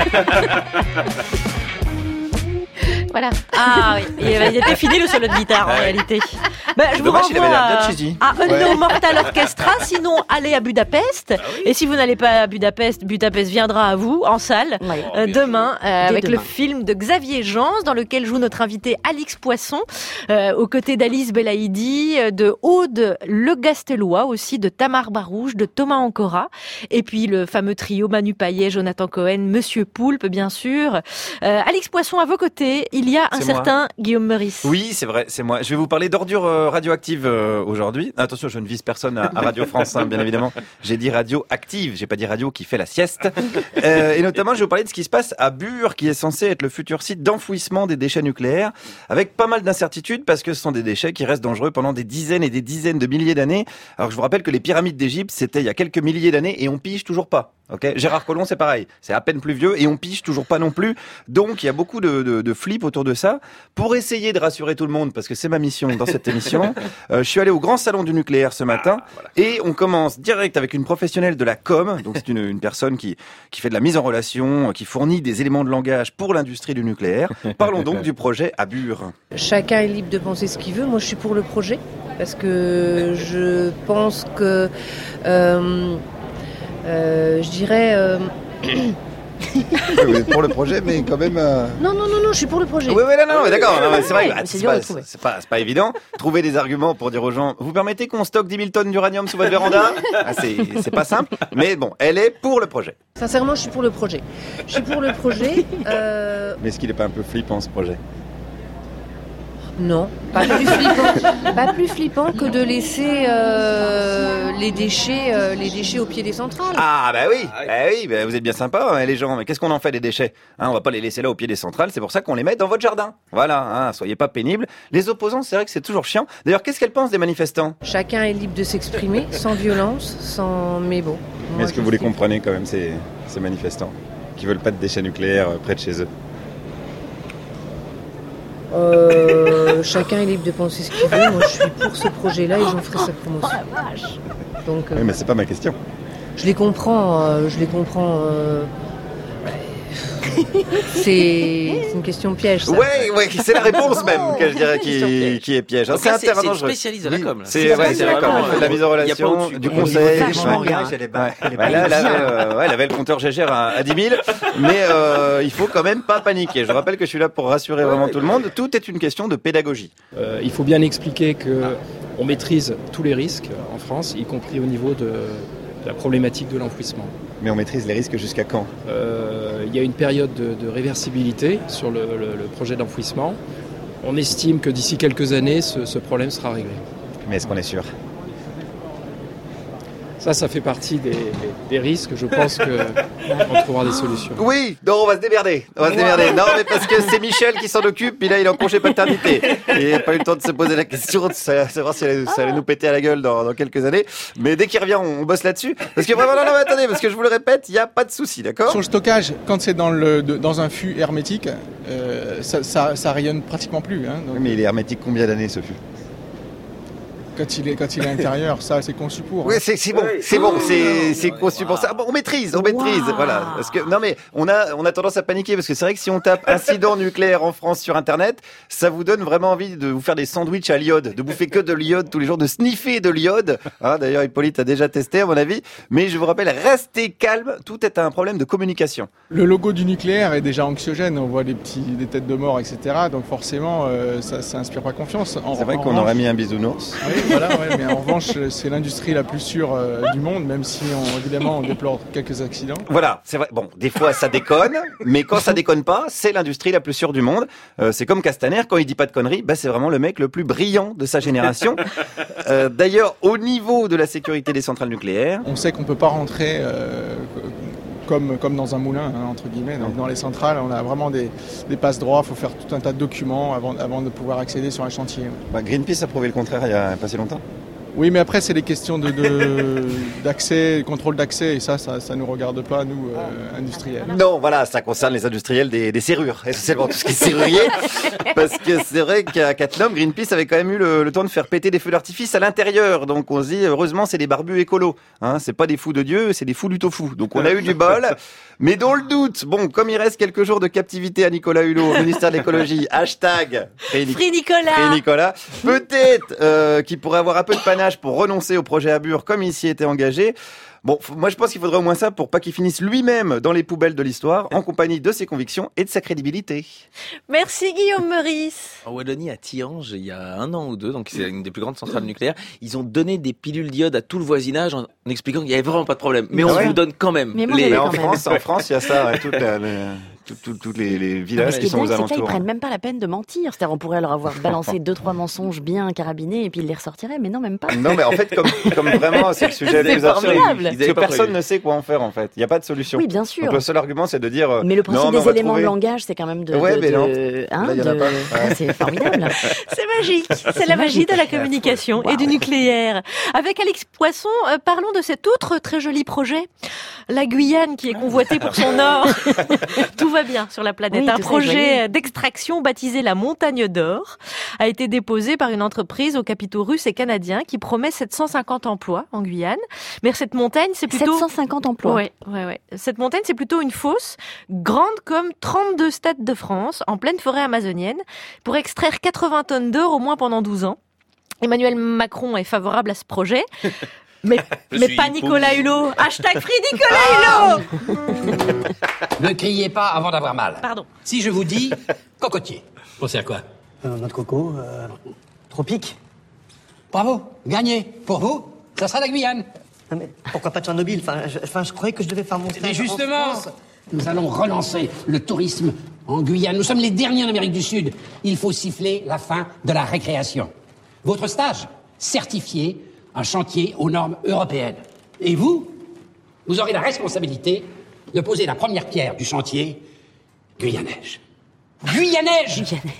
Voilà. Ah oui, et, euh, il était fini le solo de guitare en réalité. Bah, je vous Dommage, il renvoie avait l'air bien à, cheesy. à Unknown Ouais. Mortal Orchestra. Sinon, allez à Budapest. Et si vous n'allez pas à Budapest, Budapest viendra à vous en salle euh, demain euh, avec demain. le film de Xavier Jans dans lequel joue notre invité Alix Poisson euh, aux côtés d'Alice Belaïdi, de Aude Le Gastelois aussi, de Tamar Barouche, de Thomas Ancora et puis le fameux trio Manu Payet, Jonathan Cohen, Monsieur Poulpe bien sûr. Euh, Alix Poisson à vos côtés, il y a un C'est certain moi. Guillaume Meurice. Oui, c'est vrai, c'est moi. Je vais vous parler d'ordures euh, euh, radioactive euh, aujourd'hui. Attention, je ne vise personne à, à Radio France, hein, bien évidemment. J'ai dit radioactive, j'ai pas dit radio qui fait la sieste. Euh, et notamment, je vais vous parler de ce qui se passe à Bure, qui est censé être le futur site d'enfouissement des déchets nucléaires, avec pas mal d'incertitudes parce que ce sont des déchets qui restent dangereux pendant des dizaines et des dizaines de milliers d'années. Alors je vous rappelle que les pyramides d'Égypte, c'était il y a quelques milliers d'années et on pige toujours pas. Okay. Gérard Collomb, c'est pareil. C'est à peine plus vieux et on pige toujours pas non plus. Donc, il y a beaucoup de, de, de flip autour de ça. Pour essayer de rassurer tout le monde, parce que c'est ma mission dans cette émission, euh, je suis allé au grand salon du nucléaire ce matin ah, voilà. Et on commence direct avec une professionnelle de la com. Donc, c'est une, une personne qui, qui fait de la mise en relation, qui fournit des éléments de langage pour l'industrie du nucléaire. Parlons donc du projet à Bure. Chacun est libre de penser ce qu'il veut. Moi, je suis pour le projet parce que je pense que... Euh, Euh, je dirais... Euh... oui, pour le projet, mais quand même... Euh... Non, non, non, non, je suis pour le projet. Oui, oui, non, non, d'accord. Non, c'est vrai, ouais, c'est, c'est, pas, c'est, c'est, pas, c'est pas évident. Trouver des arguments pour dire aux gens, vous permettez qu'on stocke dix mille tonnes d'uranium sous votre véranda ah, c'est, c'est pas simple, mais bon, elle est pour le projet. Sincèrement, je suis pour le projet. Je suis pour le projet. Euh... Mais est-ce qu'il n'est pas un peu flippant, ce projet ? Non, pas plus flippant, pas plus flippant que de laisser euh, les déchets, euh, les déchets au pied des centrales. Ah bah oui, bah oui, bah vous êtes bien sympa hein, les gens. Mais qu'est-ce qu'on en fait des déchets hein, on va pas les laisser là au pied des centrales. C'est pour ça qu'on les met dans votre jardin. Voilà, hein, soyez pas pénibles. Les opposants, c'est vrai que c'est toujours chiant. D'ailleurs, qu'est-ce qu'elles pensent des manifestants ? Chacun est libre de s'exprimer, sans violence, sans. Mais bon. Mais est-ce que vous les comprenez quand même ces, ces manifestants qui veulent pas de déchets nucléaires près de chez eux ? Euh, chacun est libre de penser ce qu'il veut. Moi, je suis pour ce projet-là et j'en ferai sa promotion. Donc, euh, oui, mais c'est pas ma question. Je les comprends. Euh, je les comprends. Euh, c'est, c'est une question piège. Ça. Ouais, ouais, c'est la réponse même que je dirais qui, qui est piège. Donc c'est là, un terrain c'est, dangereux. C'est spécialiste de la com. Là. C'est, c'est, ouais, c'est la com. Elle fait de la mise en relation, du conseil. Là, elle avait le compteur G G R à, à dix mille, mais euh, il faut quand même pas paniquer. Je rappelle que je suis là pour rassurer vraiment tout le monde. Tout est une question de pédagogie. Euh, il faut bien expliquer que on maîtrise tous les risques en France, y compris au niveau de la problématique de l'enfouissement. Mais on maîtrise les risques jusqu'à quand ? euh, Il y a une période de, de réversibilité sur le, le, le projet d'enfouissement. On estime que d'ici quelques années, ce, ce problème sera réglé. Mais est-ce qu'on est sûr ? Ça, ça fait partie des, des, des risques. Je pense qu'on trouvera des solutions. Oui, non, on va se démerder. On va se démerder. Non, mais parce que c'est Michel qui s'en occupe, puis là, il est en congé paternité. Il n'a pas eu le temps de se poser la question de savoir si ça allait, ça allait nous péter à la gueule dans, dans quelques années. Mais dès qu'il revient, on, on bosse là-dessus. Parce que vraiment, non, non, mais attendez, parce que je vous le répète, il n'y a pas de souci, d'accord ? Sur le stockage, quand c'est dans, le, de, dans un fût hermétique, euh, ça, ça, ça rayonne pratiquement plus. Hein, donc... Mais il est hermétique combien d'années, ce fût ? Quand il est quand il est intérieur, ça c'est conçu pour. Oui, c'est, c'est bon, c'est bon, c'est c'est conçu pour ça. Bon, on maîtrise, on maîtrise, wow. Voilà. Parce que non mais on a on a tendance à paniquer parce que c'est vrai que si on tape incident nucléaire en France sur internet, ça vous donne vraiment envie de vous faire des sandwichs à l'iode, de bouffer que de l'iode tous les jours, de sniffer de l'iode. Hein, d'ailleurs, Hippolyte a déjà testé à mon avis. Mais je vous rappelle, restez calme. Tout est un problème de communication. Le logo du nucléaire est déjà anxiogène. On voit des petits des têtes de mort, et cetera. Donc forcément, euh, ça ça inspire pas confiance. En, c'est vrai en qu'on revanche... aurait mis un bisounours. Oui, voilà, ouais, mais en revanche, c'est l'industrie la plus sûre euh, du monde, même si on, évidemment on déplore quelques accidents. Voilà, c'est vrai. Bon, des fois ça déconne, mais quand ça déconne pas, c'est l'industrie la plus sûre du monde. Euh, c'est comme Castaner, quand il dit pas de conneries, bah c'est vraiment le mec le plus brillant de sa génération. Euh, d'ailleurs, au niveau de la sécurité des centrales nucléaires, on sait qu'on peut pas rentrer. Euh, Comme, comme dans un moulin, hein, entre guillemets. Donc, dans les centrales, on a vraiment des, des passes-droits, il faut faire tout un tas de documents avant, avant de pouvoir accéder sur un chantier. Bah, Greenpeace a prouvé le contraire il y a pas si longtemps. Oui, mais après, c'est des questions de, de, d'accès, contrôle d'accès, et ça, ça ne nous regarde pas, nous, euh, industriels. Non, voilà, ça concerne les industriels des, des serrures, essentiellement tout ce qui est serrurier, parce que c'est vrai qu'à Cattenom, Greenpeace avait quand même eu le, le temps de faire péter des feux d'artifice à l'intérieur, donc on se dit, heureusement, c'est des barbus écolos, hein, c'est pas des fous de Dieu, c'est des fous du tofu, donc on a eu du bol, mais dans le doute, bon, comme il reste quelques jours de captivité à Nicolas Hulot, au ministère de l'écologie, hashtag Free Nicolas, Free Nicolas, peut-être euh, qu'il pourrait avoir un peu de panache pour renoncer au projet à Bure comme il s'y était engagé. Bon, moi je pense qu'il faudrait au moins ça pour pas qu'il finisse lui-même dans les poubelles de l'histoire, en compagnie de ses convictions et de sa crédibilité. Merci Guillaume Meurice. En Wallonie, à Tihange, il y a un an ou deux, donc c'est une des plus grandes centrales nucléaires, ils ont donné des pilules d'iode à tout le voisinage en expliquant qu'il y avait vraiment pas de problème. Mais ah on ouais. vous donne quand même. Mais, les... mais en, France, en France, il y a ça, ouais, toute la, la... tous les, les villages Ce qui sont aux c'est que là, ils alentours. prennent même pas la peine de mentir. C'est-à-dire, on pourrait leur avoir balancé deux, trois mensonges bien carabinés et puis ils les ressortiraient, mais non, même pas. Non, mais en fait, comme, comme vraiment c'est le sujet C'est plus absurde, formidable. parce Ils que avaient pas personne prévu. ne sait quoi en faire en fait. Il n'y a pas de solution. Oui, bien sûr. Donc le seul argument, c'est de dire. euh, Mais le principe non, mais on des va éléments trouver- de langage, c'est quand même de. Ouais, de- mais non. de- hein, Là, il y en a de- pas. Ah, c'est formidable. C'est magique, c'est la magie de la communication et du nucléaire. Avec Alix Poisson, euh, parlons de cet autre très joli projet, la Guyane qui est convoitée pour son or. Tout va bien sur la planète. Oui, Un tout ça est projet joyeux. d'extraction baptisé la Montagne d'Or a été déposé par une entreprise aux capitaux russes et canadiens qui promet sept cent cinquante emplois en Guyane. Mais cette montagne, c'est plutôt... sept cent cinquante emplois. Ouais, ouais, ouais. Cette montagne, c'est plutôt une fosse grande comme trente-deux stades de France, en pleine forêt amazonienne, pour extraire quatre-vingts tonnes d'or au moins pendant douze ans. Emmanuel Macron est favorable à ce projet. Mais, Je mais suis pas pour. Nicolas Hulot. Hashtag Free Nicolas Hulot. Ne criez pas avant d'avoir mal. Pardon. Si je vous dis cocotier, vous pensez à quoi? Notre coco, euh, tropique. Bravo, gagné. Pour vous, ça sera la Guyane. Non, mais pourquoi pas Tchernobyl? Enfin, je, enfin, je croyais que je devais faire mon stage Mais en justement, France. nous allons relancer le tourisme en Guyane. Nous sommes les derniers en Amérique du Sud. Il faut siffler la fin de la récréation. Votre stage, certifié, un chantier aux normes européennes. Et vous, vous aurez la responsabilité de poser la première pierre du chantier guyanais. Guyanais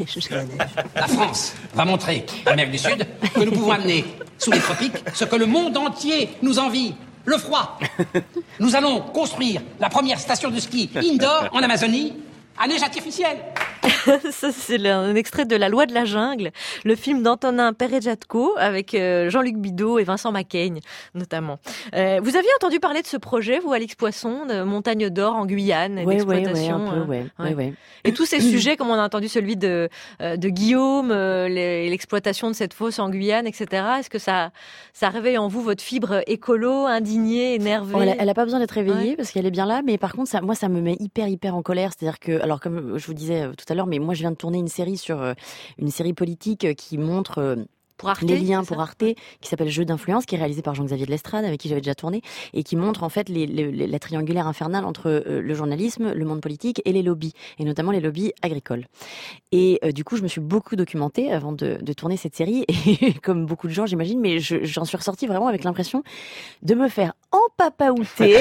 La France va montrer à l'Amérique du Sud que nous pouvons amener sous les tropiques ce que le monde entier nous envie, le froid. Nous allons construire la première station de ski indoor en Amazonie à neige artificielle. Ça, c'est le- un extrait de La Loi de la Jungle, le film d'Antonin Perejatko avec euh, Jean-Luc Bidot et Vincent Macaigne, notamment. Euh, vous aviez entendu parler de ce projet, vous, Alix Poisson, de Montagne d'Or en Guyane, et Ouais, ouais, ouais, d'exploitation un peu, euh, ouais, ouais, ouais. Et tous ces sujets, comme on a entendu celui de, euh, de Guillaume, euh, les- l'exploitation de cette fosse en Guyane, et cetera. Est-ce que ça, ça réveille en vous votre fibre écolo, indignée, énervée? Bon, elle, a, elle a pas besoin d'être réveillée Ouais. parce qu'elle est bien là, mais par contre, ça, moi, ça me met hyper, hyper en colère. C'est-à-dire que, alors, comme je vous disais euh, tout à l'heure, mais moi, je viens de tourner une série sur euh, une série politique euh, qui montre euh, Pour Arte, les liens c'est pour ça Arte, qui s'appelle Jeu d'influence, qui est réalisé par Jean-Xavier de Lestrade, avec qui j'avais déjà tourné, et qui montre en fait les, les- les- la triangulaire infernale entre euh, le journalisme, le monde politique et les lobbies, et notamment les lobbies agricoles. Et euh, du coup, je me suis beaucoup documentée avant de, de tourner cette série, et comme beaucoup de gens, j'imagine, mais je- j'en suis ressortie vraiment avec l'impression de me faire empapaouter.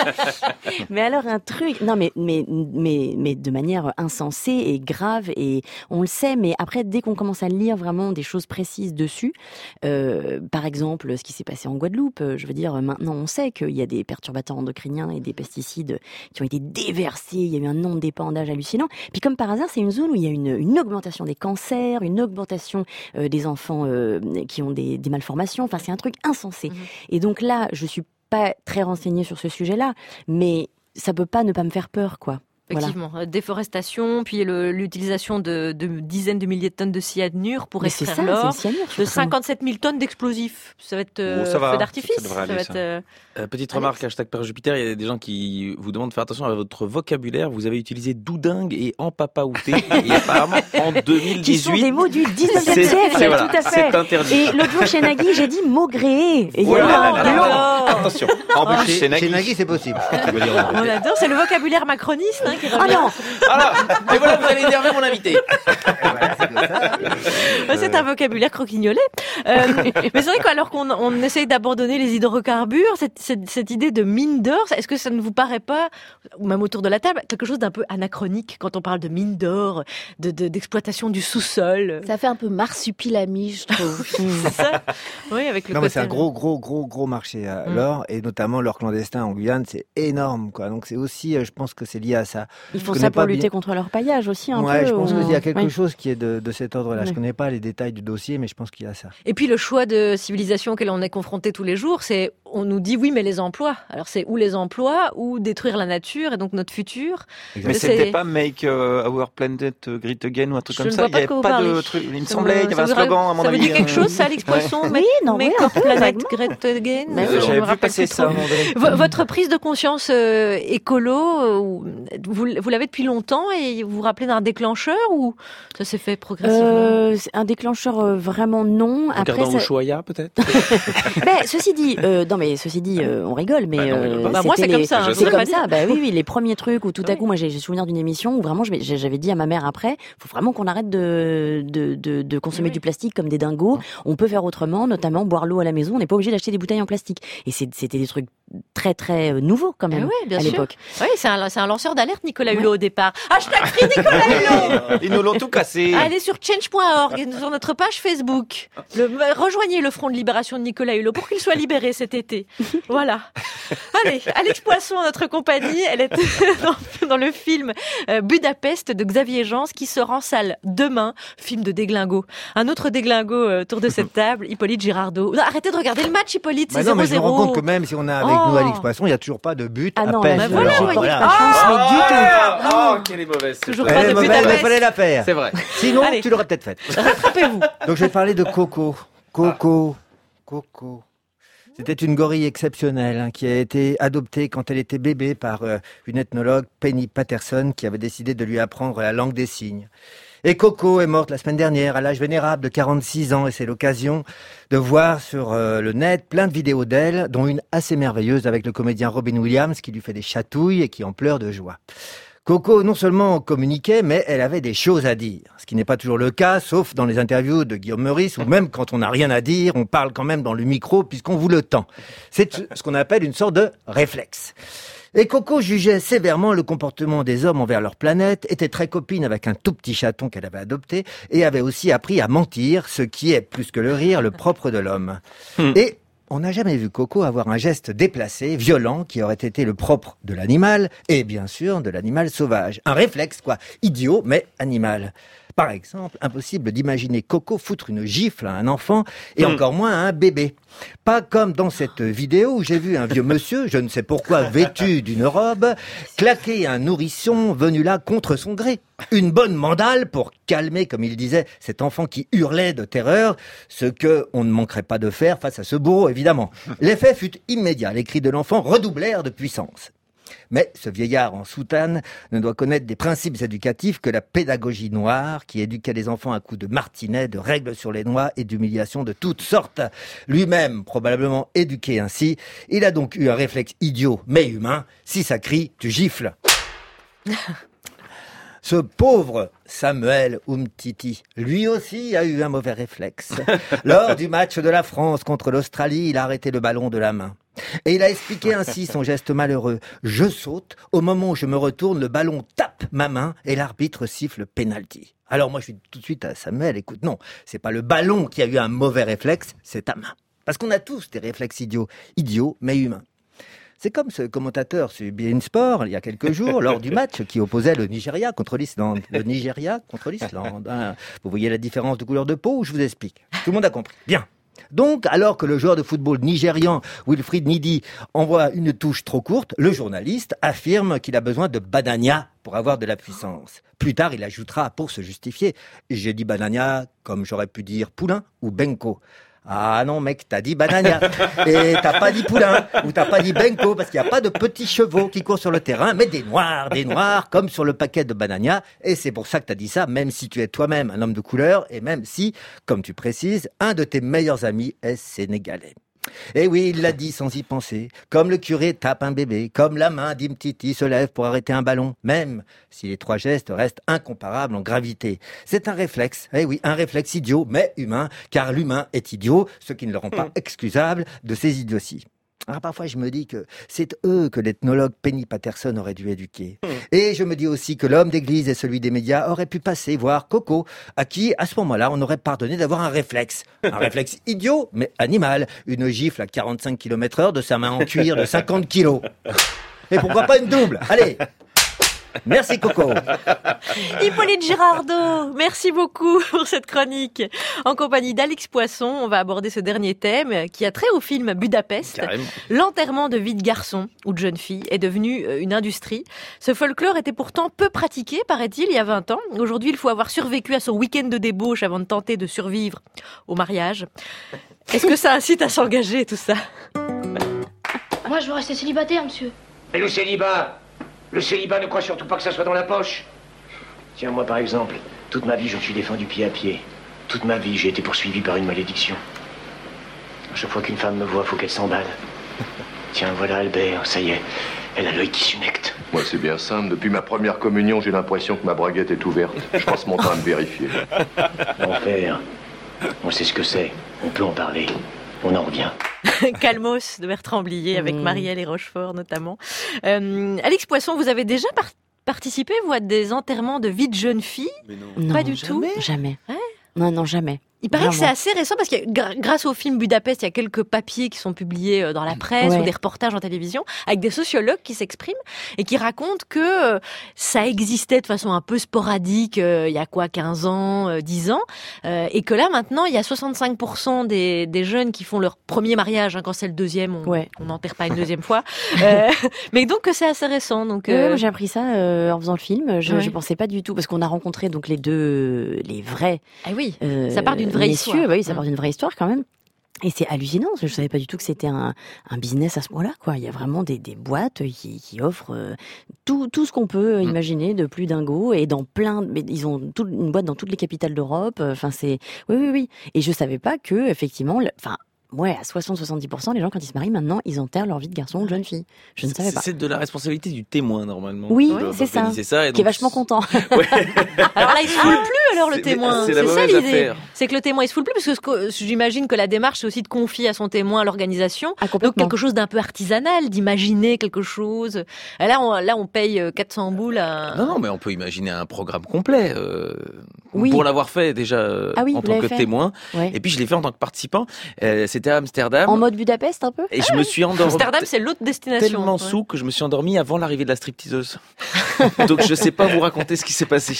Mais alors un truc, non mais mais mais mais de manière insensée et grave, et on le sait, mais après dès qu'on commence à lire vraiment des choses précises dessus, euh, par exemple ce qui s'est passé en Guadeloupe, euh, je veux dire maintenant on sait qu'il y a des perturbateurs endocriniens et des pesticides qui ont été déversés, il y a eu un nombre d'épandages hallucinant. Puis comme par hasard, c'est une zone où il y a une, une augmentation des cancers, une augmentation euh, des enfants euh, qui ont des, des malformations. Enfin c'est un truc insensé. Et donc là, je suis pas très renseignée sur ce sujet-là, mais ça peut pas ne pas me faire peur, quoi. Voilà. Effectivement, euh, déforestation, puis le- l'utilisation de, de dizaines de milliers de tonnes de cyanure pour Mais c'est extraire ça, l'or, c'est le cyanure, de surtout. cinquantace mille tonnes d'explosifs. Ça va être euh, Oh, ça va, feu d'artifice. ça devrait aller, va ça. être, euh, Euh, petite remarque, hashtag Père Jupiter, il y a des gens qui vous demandent de faire attention à votre vocabulaire. Vous avez utilisé doudingue et empapaouté. Et apparemment, en deux mille dix-huit. Qui sont des mots du dix-neuvième c'est- siècle, c'est- voilà, tout à fait. c'est interdit. Et l'autre jour chez Nagui, j'ai dit maugréé. Et il y a Oh là eu là un là là blanc. là. Attention. En plus, Chez- chez Nagui. chez Nagui, c'est possible. On adore, c'est le vocabulaire macroniste hein, qui Ah revient. non. Alors, et voilà, vous allez énerver mon invité. C'est un vocabulaire croquignolet. Euh, mais c'est vrai qu'alors qu'on on essaye d'abandonner les hydrocarbures, cette, cette, cette idée de mine d'or, est-ce que ça ne vous paraît pas, ou même autour de la table, quelque chose d'un peu anachronique quand on parle de mine d'or, de, de- d'exploitation du sous-sol? Ça fait un peu marsupilami, je trouve. C'est ça. Oui, avec le Non, mais côté- c'est un gros, gros, gros, gros marché à Mm. l'or, et notamment l'or clandestin en Guyane, c'est énorme, quoi. Donc c'est aussi, euh, je pense que c'est lié à ça. Ils Je font connais ça pour pas lutter bien- contre leur paillage aussi, un Ouais, peu. je pense ou- qu'il y a quelque Ouais. chose qui est de, de cet ordre-là. Je Ouais. connais pas les détails du dossier, mais je pense qu'il y a ça. Et puis le choix de civilisation auquel on est confronté tous les jours, c'est on nous dit oui mais les emplois. Alors c'est ou les emplois ou détruire la nature et donc notre futur. Mais C'est- c'était pas Make euh, Our Planet Great Again ou un truc Je comme ne ça. vois Il pas y de quoi avait vous pas de parlez. truc. Il me Ça semblait me- qu'il y avait un ça vous- slogan à mon ça avis. veut dire quelque euh, chose, ça, Alix Poisson? ouais. Make- Oui, non, Make oui, un Our peu, Planet vaguement. Great Again. Mais Je oui, me J'avais vu rappelle passer plus ça à trop. un moment donné. V- Votre prise de conscience euh, écolo, euh, vous vous, vous l'avez depuis longtemps et vous vous rappelez d'un déclencheur ou ça s'est fait progressivement? euh, Un déclencheur euh, vraiment non. Après, Après, ça... ça... Ushuaïa peut-être. ben, ceci dit, euh, non mais ceci dit, euh, on rigole, mais bah non, euh, bah, moi c'est les... comme ça. Hein, c'est comme ça. Bah oui, oui, les premiers trucs où tout à coup, moi j'ai, j'ai souvenir d'une émission où vraiment j'avais dit à ma mère après, faut vraiment qu'on arrête de de de, de consommer oui. du plastique comme des dingos. On peut faire autrement, notamment boire l'eau à la maison. On n'est pas obligé d'acheter des bouteilles en plastique. Et c'est, c'était des trucs très très nouveaux quand même eh oui, bien à sûr. l'époque. Oui, c'est un, c'est un lanceur d'alerte, Nicolas Hulot, ouais. au départ. Hashtag Free Nicolas Hulot. Ils nous l'ont tout cassé. Allez sur change point org, sur notre page Facebook. Le, rejoignez le Front de Libération de Nicolas Hulot pour qu'il soit libéré cet été. Voilà. Allez, Alex Poisson, notre compagnie, elle est dans, dans le film euh, Budapest de Xavier Gence qui sort en salle demain. Film de déglingo. Un autre déglingo euh, autour de cette table, Hippolyte Girardot. Non, arrêtez de regarder le match, Hippolyte, c'est bah non, zéro zéro. Mais je me rends compte que même si on a avec oh. nous Alex Poisson, il n'y a toujours pas de but ah à non, pêche. Bah voilà, j'ai voilà. pas de chance, oh, mais du tout. Oh, oh, qu'elle est mauvaise. Toujours Elle pas est de mauvaise, Budapest. mais il fallait la faire. C'est vrai. Sinon, Allez. tu l'aurais peut-être faite. Rattrapez-vous. Donc je vais parler de Coco. Coco. Coco. C'était une gorille exceptionnelle hein, qui a été adoptée quand elle était bébé par euh, une ethnologue, Penny Patterson, qui avait décidé de lui apprendre la langue des signes. Et Coco est morte la semaine dernière à l'âge vénérable de quarante-six ans et c'est l'occasion de voir sur euh, le net plein de vidéos d'elle, dont une assez merveilleuse avec le comédien Robin Williams qui lui fait des chatouilles et qui en pleure de joie. Coco non seulement communiquait, mais elle avait des choses à dire. Ce qui n'est pas toujours le cas, sauf dans les interviews de Guillaume Meurice, où même quand on n'a rien à dire, on parle quand même dans le micro puisqu'on vous le tend. C'est ce qu'on appelle une sorte de réflexe. Et Coco jugeait sévèrement le comportement des hommes envers leur planète, était très copine avec un tout petit chaton qu'elle avait adopté, et avait aussi appris à mentir, ce qui est, plus que le rire, le propre de l'homme. Hmm. Et on n'a jamais vu Coco avoir un geste déplacé, violent, qui aurait été le propre de l'animal, et bien sûr de l'animal sauvage. Un réflexe, quoi. Idiot, mais animal. Par exemple, impossible d'imaginer Coco foutre une gifle à un enfant, et mmh. encore moins à un bébé. Pas comme dans cette vidéo où j'ai vu un vieux monsieur, je ne sais pourquoi vêtu d'une robe, claquer un nourrisson venu là contre son gré. Une bonne mandale pour calmer, comme il disait, cet enfant qui hurlait de terreur, ce que on ne manquerait pas de faire face à ce bourreau, évidemment. L'effet fut immédiat, les cris de l'enfant redoublèrent de puissance. Mais ce vieillard en soutane ne doit connaître des principes éducatifs que la pédagogie noire, qui éduquait les enfants à coups de martinet, de règles sur les noix et d'humiliations de toutes sortes. Lui-même, probablement éduqué ainsi, il a donc eu un réflexe idiot mais humain. Si ça crie, tu gifles. Ce pauvre Samuel Umtiti, lui aussi a eu un mauvais réflexe. Lors du match de la France contre l'Australie, il a arrêté le ballon de la main. Et il a expliqué ainsi son geste malheureux. Je saute, au moment où je me retourne, le ballon tape ma main et l'arbitre siffle penalty. Alors moi je suis tout de suite à Samuel, écoute, non, c'est pas le ballon qui a eu un mauvais réflexe, c'est ta main. Parce qu'on a tous des réflexes idiots, idiots mais humains. C'est comme ce commentateur sur B N Sport, il y a quelques jours, lors du match qui opposait le Nigeria contre l'Islande. Le Nigeria contre l'Islande. Hein. Vous voyez la différence de couleur de peau ou je vous explique? Tout le monde a compris. Bien. Donc, alors que le joueur de football nigérian Wilfried Ndidi envoie une touche trop courte, le journaliste affirme qu'il a besoin de banania pour avoir de la puissance. Plus tard, il ajoutera, pour se justifier, « J'ai dit banania comme j'aurais pu dire poulain ou benko ». Ah non mec, t'as dit banania et t'as pas dit poulain ou t'as pas dit benko parce qu'il n'y a pas de petits chevaux qui courent sur le terrain, mais des noirs, des noirs comme sur le paquet de banania et c'est pour ça que t'as dit ça, même si tu es toi-même un homme de couleur et même si, comme tu précises, un de tes meilleurs amis est sénégalais. Et oui, il l'a dit sans y penser. Comme le curé tape un bébé, comme la main d'Imtiti se lève pour arrêter un ballon, même si les trois gestes restent incomparables en gravité. C'est un réflexe, eh oui, un réflexe idiot, mais humain, car l'humain est idiot, ce qui ne le rend pas excusable de ses idioties. Alors parfois je me dis que c'est eux que l'ethnologue Penny Patterson aurait dû éduquer. Mmh. Et je me dis aussi que l'homme d'église et celui des médias auraient pu passer voir Coco, à qui à ce moment-là on aurait pardonné d'avoir un réflexe. Un réflexe idiot, mais animal. Une gifle à quarante-cinq kilomètres heure de sa main en cuir de cinquante kilos. Et pourquoi pas une double? Allez! Merci Coco. Hippolyte Girardot, merci beaucoup pour cette chronique. En compagnie d'Alex Poisson, on va aborder ce dernier thème qui a trait au film Budapest. Carrément. L'enterrement de vie de garçon ou de jeune fille est devenu une industrie. Ce folklore était pourtant peu pratiqué, paraît-il, il y a vingt ans. Aujourd'hui, il faut avoir survécu à son week-end de débauche avant de tenter de survivre au mariage. Est-ce que ça incite à s'engager, tout ça? Moi, je veux rester célibataire, monsieur. Et le célibat? Le célibat, ne crois surtout pas que ça soit dans la poche. Tiens, moi par exemple, toute ma vie je me suis défendu pied à pied. Toute ma vie j'ai été poursuivi par une malédiction. À chaque fois qu'une femme me voit, faut qu'elle s'emballe. Tiens, voilà Albert, ça y est, elle a l'œil qui s'humecte. Moi, c'est bien simple. Depuis ma première communion, j'ai l'impression que ma braguette est ouverte. Je passe mon temps à me vérifier. L'enfer, on sait ce que c'est. On peut en parler. On en revient. Calmos de Bertrand Blier avec Mmh. Marielle et Rochefort notamment. Euh, Alix Poisson, vous avez déjà par- participé, vous, à des enterrements de vie de jeune fille? Non, Pas du jamais. tout. Jamais. Ouais. Non, non, jamais. Il paraît que Vraiment. c'est assez récent parce que gra- grâce au film Budapest, il y a quelques papiers qui sont publiés euh, dans la presse Ouais. ou des reportages en télévision avec des sociologues qui s'expriment et qui racontent que euh, ça existait de façon un peu sporadique euh, il y a quoi, quinze ans, euh, dix ans, euh, et que là maintenant il y a soixante-cinq pour cent des, des jeunes qui font leur premier mariage, hein, quand c'est le deuxième, on Ouais. on n'enterre pas une deuxième fois, euh, mais donc que c'est assez récent. Donc Ouais, euh, moi, j'ai appris ça euh, en faisant le film. Je, Ouais. je pensais pas du tout parce qu'on a rencontré donc les deux, les vrais. Ah oui, euh, ça part d'une vraie messieurs. histoire. Bah oui, ça Mm. part d'une vraie histoire quand même. Et c'est hallucinant, parce que je savais pas du tout que c'était un, un business à ce point-là, quoi. Il y a vraiment des, des boîtes qui, qui offrent euh, tout, tout ce qu'on peut imaginer de plus dingo et dans plein, de- mais ils ont tout, une boîte dans toutes les capitales d'Europe. Enfin, c'est, oui, oui, oui. Et je savais pas que, effectivement, le- enfin, ouais, à soixante à soixante-dix pour cent, les gens, quand ils se marient maintenant, ils enterrent leur vie de garçon ou de jeune fille. Je ne savais pas. C'est de la responsabilité du témoin, normalement. Oui, de- c'est ça. d'organiser ça et Qui est donc- vachement content. Alors là, il se foule plus alors le C'est- témoin. c'est la ça mauvaise l'idée. affaire. C'est que le témoin il se foule plus parce que ce que- j'imagine que la démarche c'est aussi de confier à son témoin l'organisation. Ah, Donc quelque chose d'un peu artisanal, d'imaginer quelque chose. Et Là on là on paye euh, quatre cents boules à. Non, non, mais on peut imaginer un programme complet. euh, Oui. Pour l'avoir fait déjà euh, Ah oui, en vous tant l'avez que fait. témoin. Ouais. Et puis je l'ai fait en tant que participant. Euh, C'était à Amsterdam. En mode Budapest, un peu? Et je me suis endormi. Amsterdam c'est l'autre destination. Tellement Ouais. sous que je me suis endormi avant l'arrivée de la stripteaseuse. Donc je sais pas vous raconter ce qui s'est passé.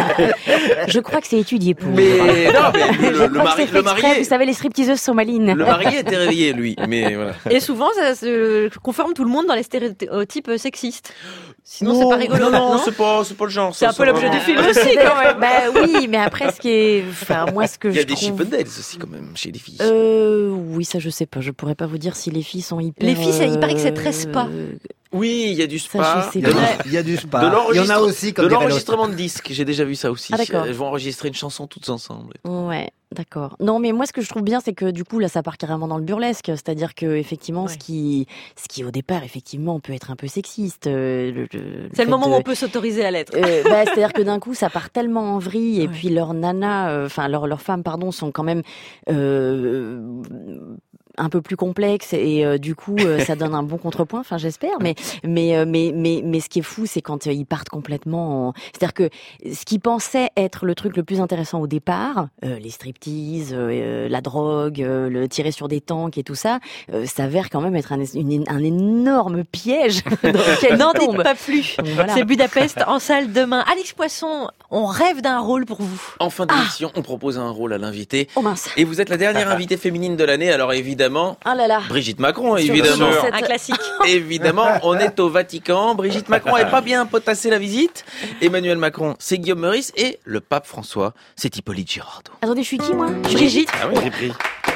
Je crois que c'est étudié pour. Mais non, mais le, Je le crois que mari, c'est fait le exprès, marié, vous savez, les stripteaseuses somalines. le marié était réveillé lui. Mais voilà. Et souvent ça se conforme tout le monde dans les stéréotypes sexistes. Sinon Non, c'est pas rigolo. Non, non, c'est pas, c'est pas le genre. C'est ça, un peu ça l'objet va. du film Euh, aussi c'est- quand même. Bah oui, mais après, ce qui est, enfin, moi, ce que Il y a je des trouve. Chippendales aussi quand même chez les filles. Euh, oui, ça, je sais pas. Je pourrais pas vous dire si les filles sont hyper. Les filles, ça, il paraît que c'est euh, très spa. Oui, il y a du Ça, spa. je sais il y a pas. du- Il y a du spa. De Il y en a l'enregistre- aussi comme de des vélos. l'enregistrement de disques, j'ai déjà vu ça aussi. Ah, d'accord. Elles vont enregistrer une chanson toutes ensemble. Ouais, d'accord. Non, mais moi, ce que je trouve bien, c'est que du coup, là, ça part carrément dans le burlesque. C'est-à-dire que, effectivement, ce qui, ce qui, au départ, effectivement, peut être un peu sexiste. euh, le- le- le C'est le fait moment de- où on peut s'autoriser à l'être. Euh, bah, c'est-à-dire que d'un coup, ça part tellement en vrille, et puis leurs nanas, euh, enfin leurs leurs femmes, pardon, sont quand même euh, un peu plus complexes, et euh, du coup, euh, ça donne un bon contrepoint. Enfin, j'espère. Mais mais euh, mais mais mais ce qui est fou, c'est quand euh, ils partent complètement. En... C'est-à-dire que ce qui pensait être le truc le plus intéressant au départ, euh, les striptease, euh, la drogue, euh, le tirer sur des tanks et tout ça, euh, s'avère quand même être un, une- un énorme piège dans lequel N'en ils dites tombent. pas plus. Donc, voilà. C'est Budapest en salle demain. Alix Poisson, on rêve d'un rôle pour vous. En fin d'émission, on propose un rôle à l'invité. Oh mince. Et vous êtes la dernière invitée féminine de l'année, alors évidemment, Ah là là. Brigitte Macron, Sur- évidemment. sur cette- Un classique. Évidemment, on est au Vatican. Brigitte Macron n'avait pas bien potassé la visite. Emmanuel Macron, c'est Guillaume Meurice. Et le pape François, c'est Hippolyte Girardot. Attendez, je suis qui, moi? Je suis Brigitte. Ah oui, j'ai pris.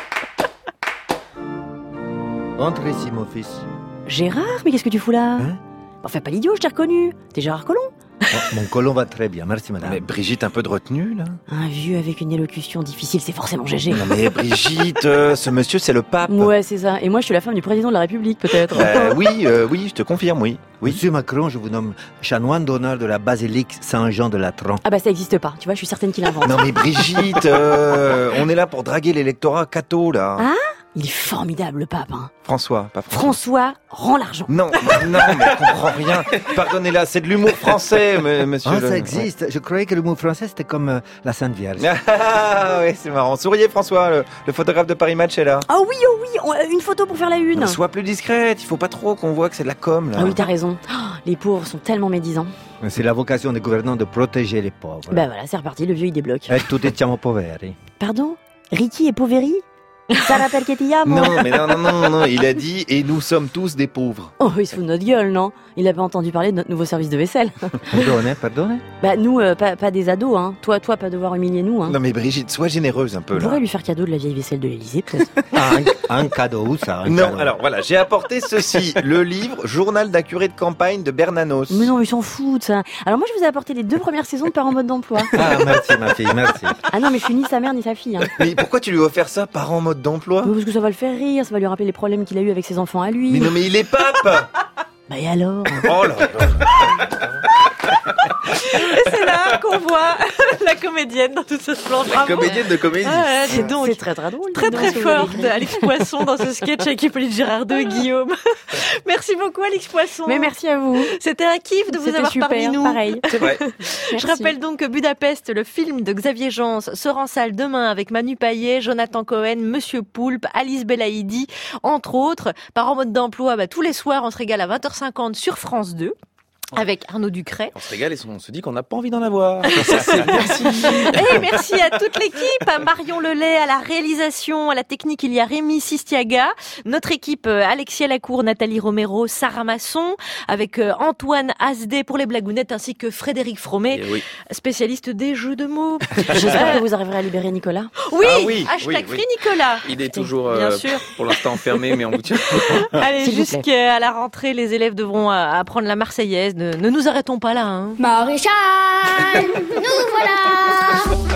Entre ici, mon fils. Gérard, mais qu'est-ce que tu fous là? Bah, fais pas l'idiot, je t'ai reconnu. T'es Gérard Collomb. Oh, mon colon va très bien, merci madame. Mais Brigitte, un peu de retenue, là. Un vieux avec une élocution difficile, c'est forcément Gégé. Non mais Brigitte, euh, ce monsieur, c'est le pape. Ouais, c'est ça. Et moi, je suis la femme du président de la République, peut-être. Euh, oui, euh, oui, je te confirme, oui. oui. Monsieur Macron, je vous nomme chanoine d'honneur de la basilique Saint-Jean de Latran. Ah bah ça existe pas, tu vois, je suis certaine qu'il invente. Non mais Brigitte, euh, on est là pour draguer l'électorat catho, là. Ah, il est formidable, le pape. Hein. François, pas François. François rend l'argent. Non, non, mais je comprends rien. Pardonnez-la, c'est de l'humour français, me- monsieur. Ah, le- ça existe. Je croyais que le mot français, c'était comme euh, la Sainte Vierge. Ah oui, c'est marrant. Souriez François, le, le photographe de Paris Match est là. Ah oui, oh oui, on- une photo pour faire la une. Sois plus discrète, il faut pas trop qu'on voit que c'est de la com, là. Ah oui, t'as raison. Oh, les pauvres sont tellement médisants. C'est la vocation des gouvernants de protéger les pauvres. Bah voilà, c'est reparti, le vieux il débloque. Et tutti siamo poveri. Pardon? Ricky et Poveri? Ça rappelle que t'y as, moi. Non, mais non, non, non, non, il a dit « et nous sommes tous des pauvres ». Oh, il se fout de notre gueule, non? Il a pas entendu parler de notre nouveau service de vaisselle. Pardonnez, pardonnez. Bah, nous, euh, pas, pas des ados, hein. Toi, toi, pas devoir humilier nous, hein. Non mais Brigitte, sois généreuse un peu On là. pourrait lui faire cadeau de la vieille vaisselle de l'Élysée, peut-être. un, un cadeau, où ça un Non, cadeau. alors voilà, j'ai apporté ceci, le livre Journal d'un curé de campagne de Bernanos. Mais non, ils s'en foutent, ça. Alors moi, je vous ai apporté les deux premières saisons de Père en mode d'emploi. Ah, merci ma fille, merci. Ah non, mais je suis ni sa mère ni sa fille, hein. Mais pourquoi tu lui as offert ça, parent en mode d'emploi? Parce que ça va le faire rire, ça va lui rappeler les problèmes qu'il a eu avec ses enfants à lui. Mais non mais il est pape. Bah et alors? Oh là là. Et c'est là qu'on voit la comédienne dans toute ce splendeur. La comédienne de comédie. Ah ouais, dis donc. C'est très très drôle. Très dis donc, très ce que vous avez forte, dit. Alix Poisson dans ce sketch avec Hippolyte Girardot et Guillaume. Merci beaucoup Alix Poisson. Mais merci à vous. C'était un kiff de vous C'était avoir super, parmi nous. pareil. C'est vrai. Je rappelle donc que Budapest, le film de Xavier Jans, sera en salle demain avec Manu Payet, Jonathan Cohen, Monsieur Poulpe, Alice Belaïdi, entre autres. Par en mode d'emploi, bah, tous les soirs, on se régale à vingt heures cinquante sur France deux. Avec Arnaud Ducret. On se régale et on se dit qu'on n'a pas envie d'en avoir. Ça, c'est merci. Et merci à toute l'équipe, à Marion Lelay, à la réalisation, à la technique, il y a Rémi Sistiaga, notre équipe, euh, Alexia Lacour, Nathalie Romero, Sarah Masson, avec euh, Antoine Asdé pour les blagounettes, ainsi que Frédéric Fromet, Eh oui. spécialiste des jeux de mots. J'espère que vous arriverez à libérer Nicolas. Oui, Ah oui, hashtag oui, oui. Free Nicolas. Il est toujours, Bien euh, sûr. pour l'instant, enfermé, mais on vous tient. Allez, S'il vous plaît. jusqu'à la rentrée, les élèves devront euh, apprendre la Marseillaise. Ne, ne nous arrêtons pas là. Hein. Maréchal, nous voilà.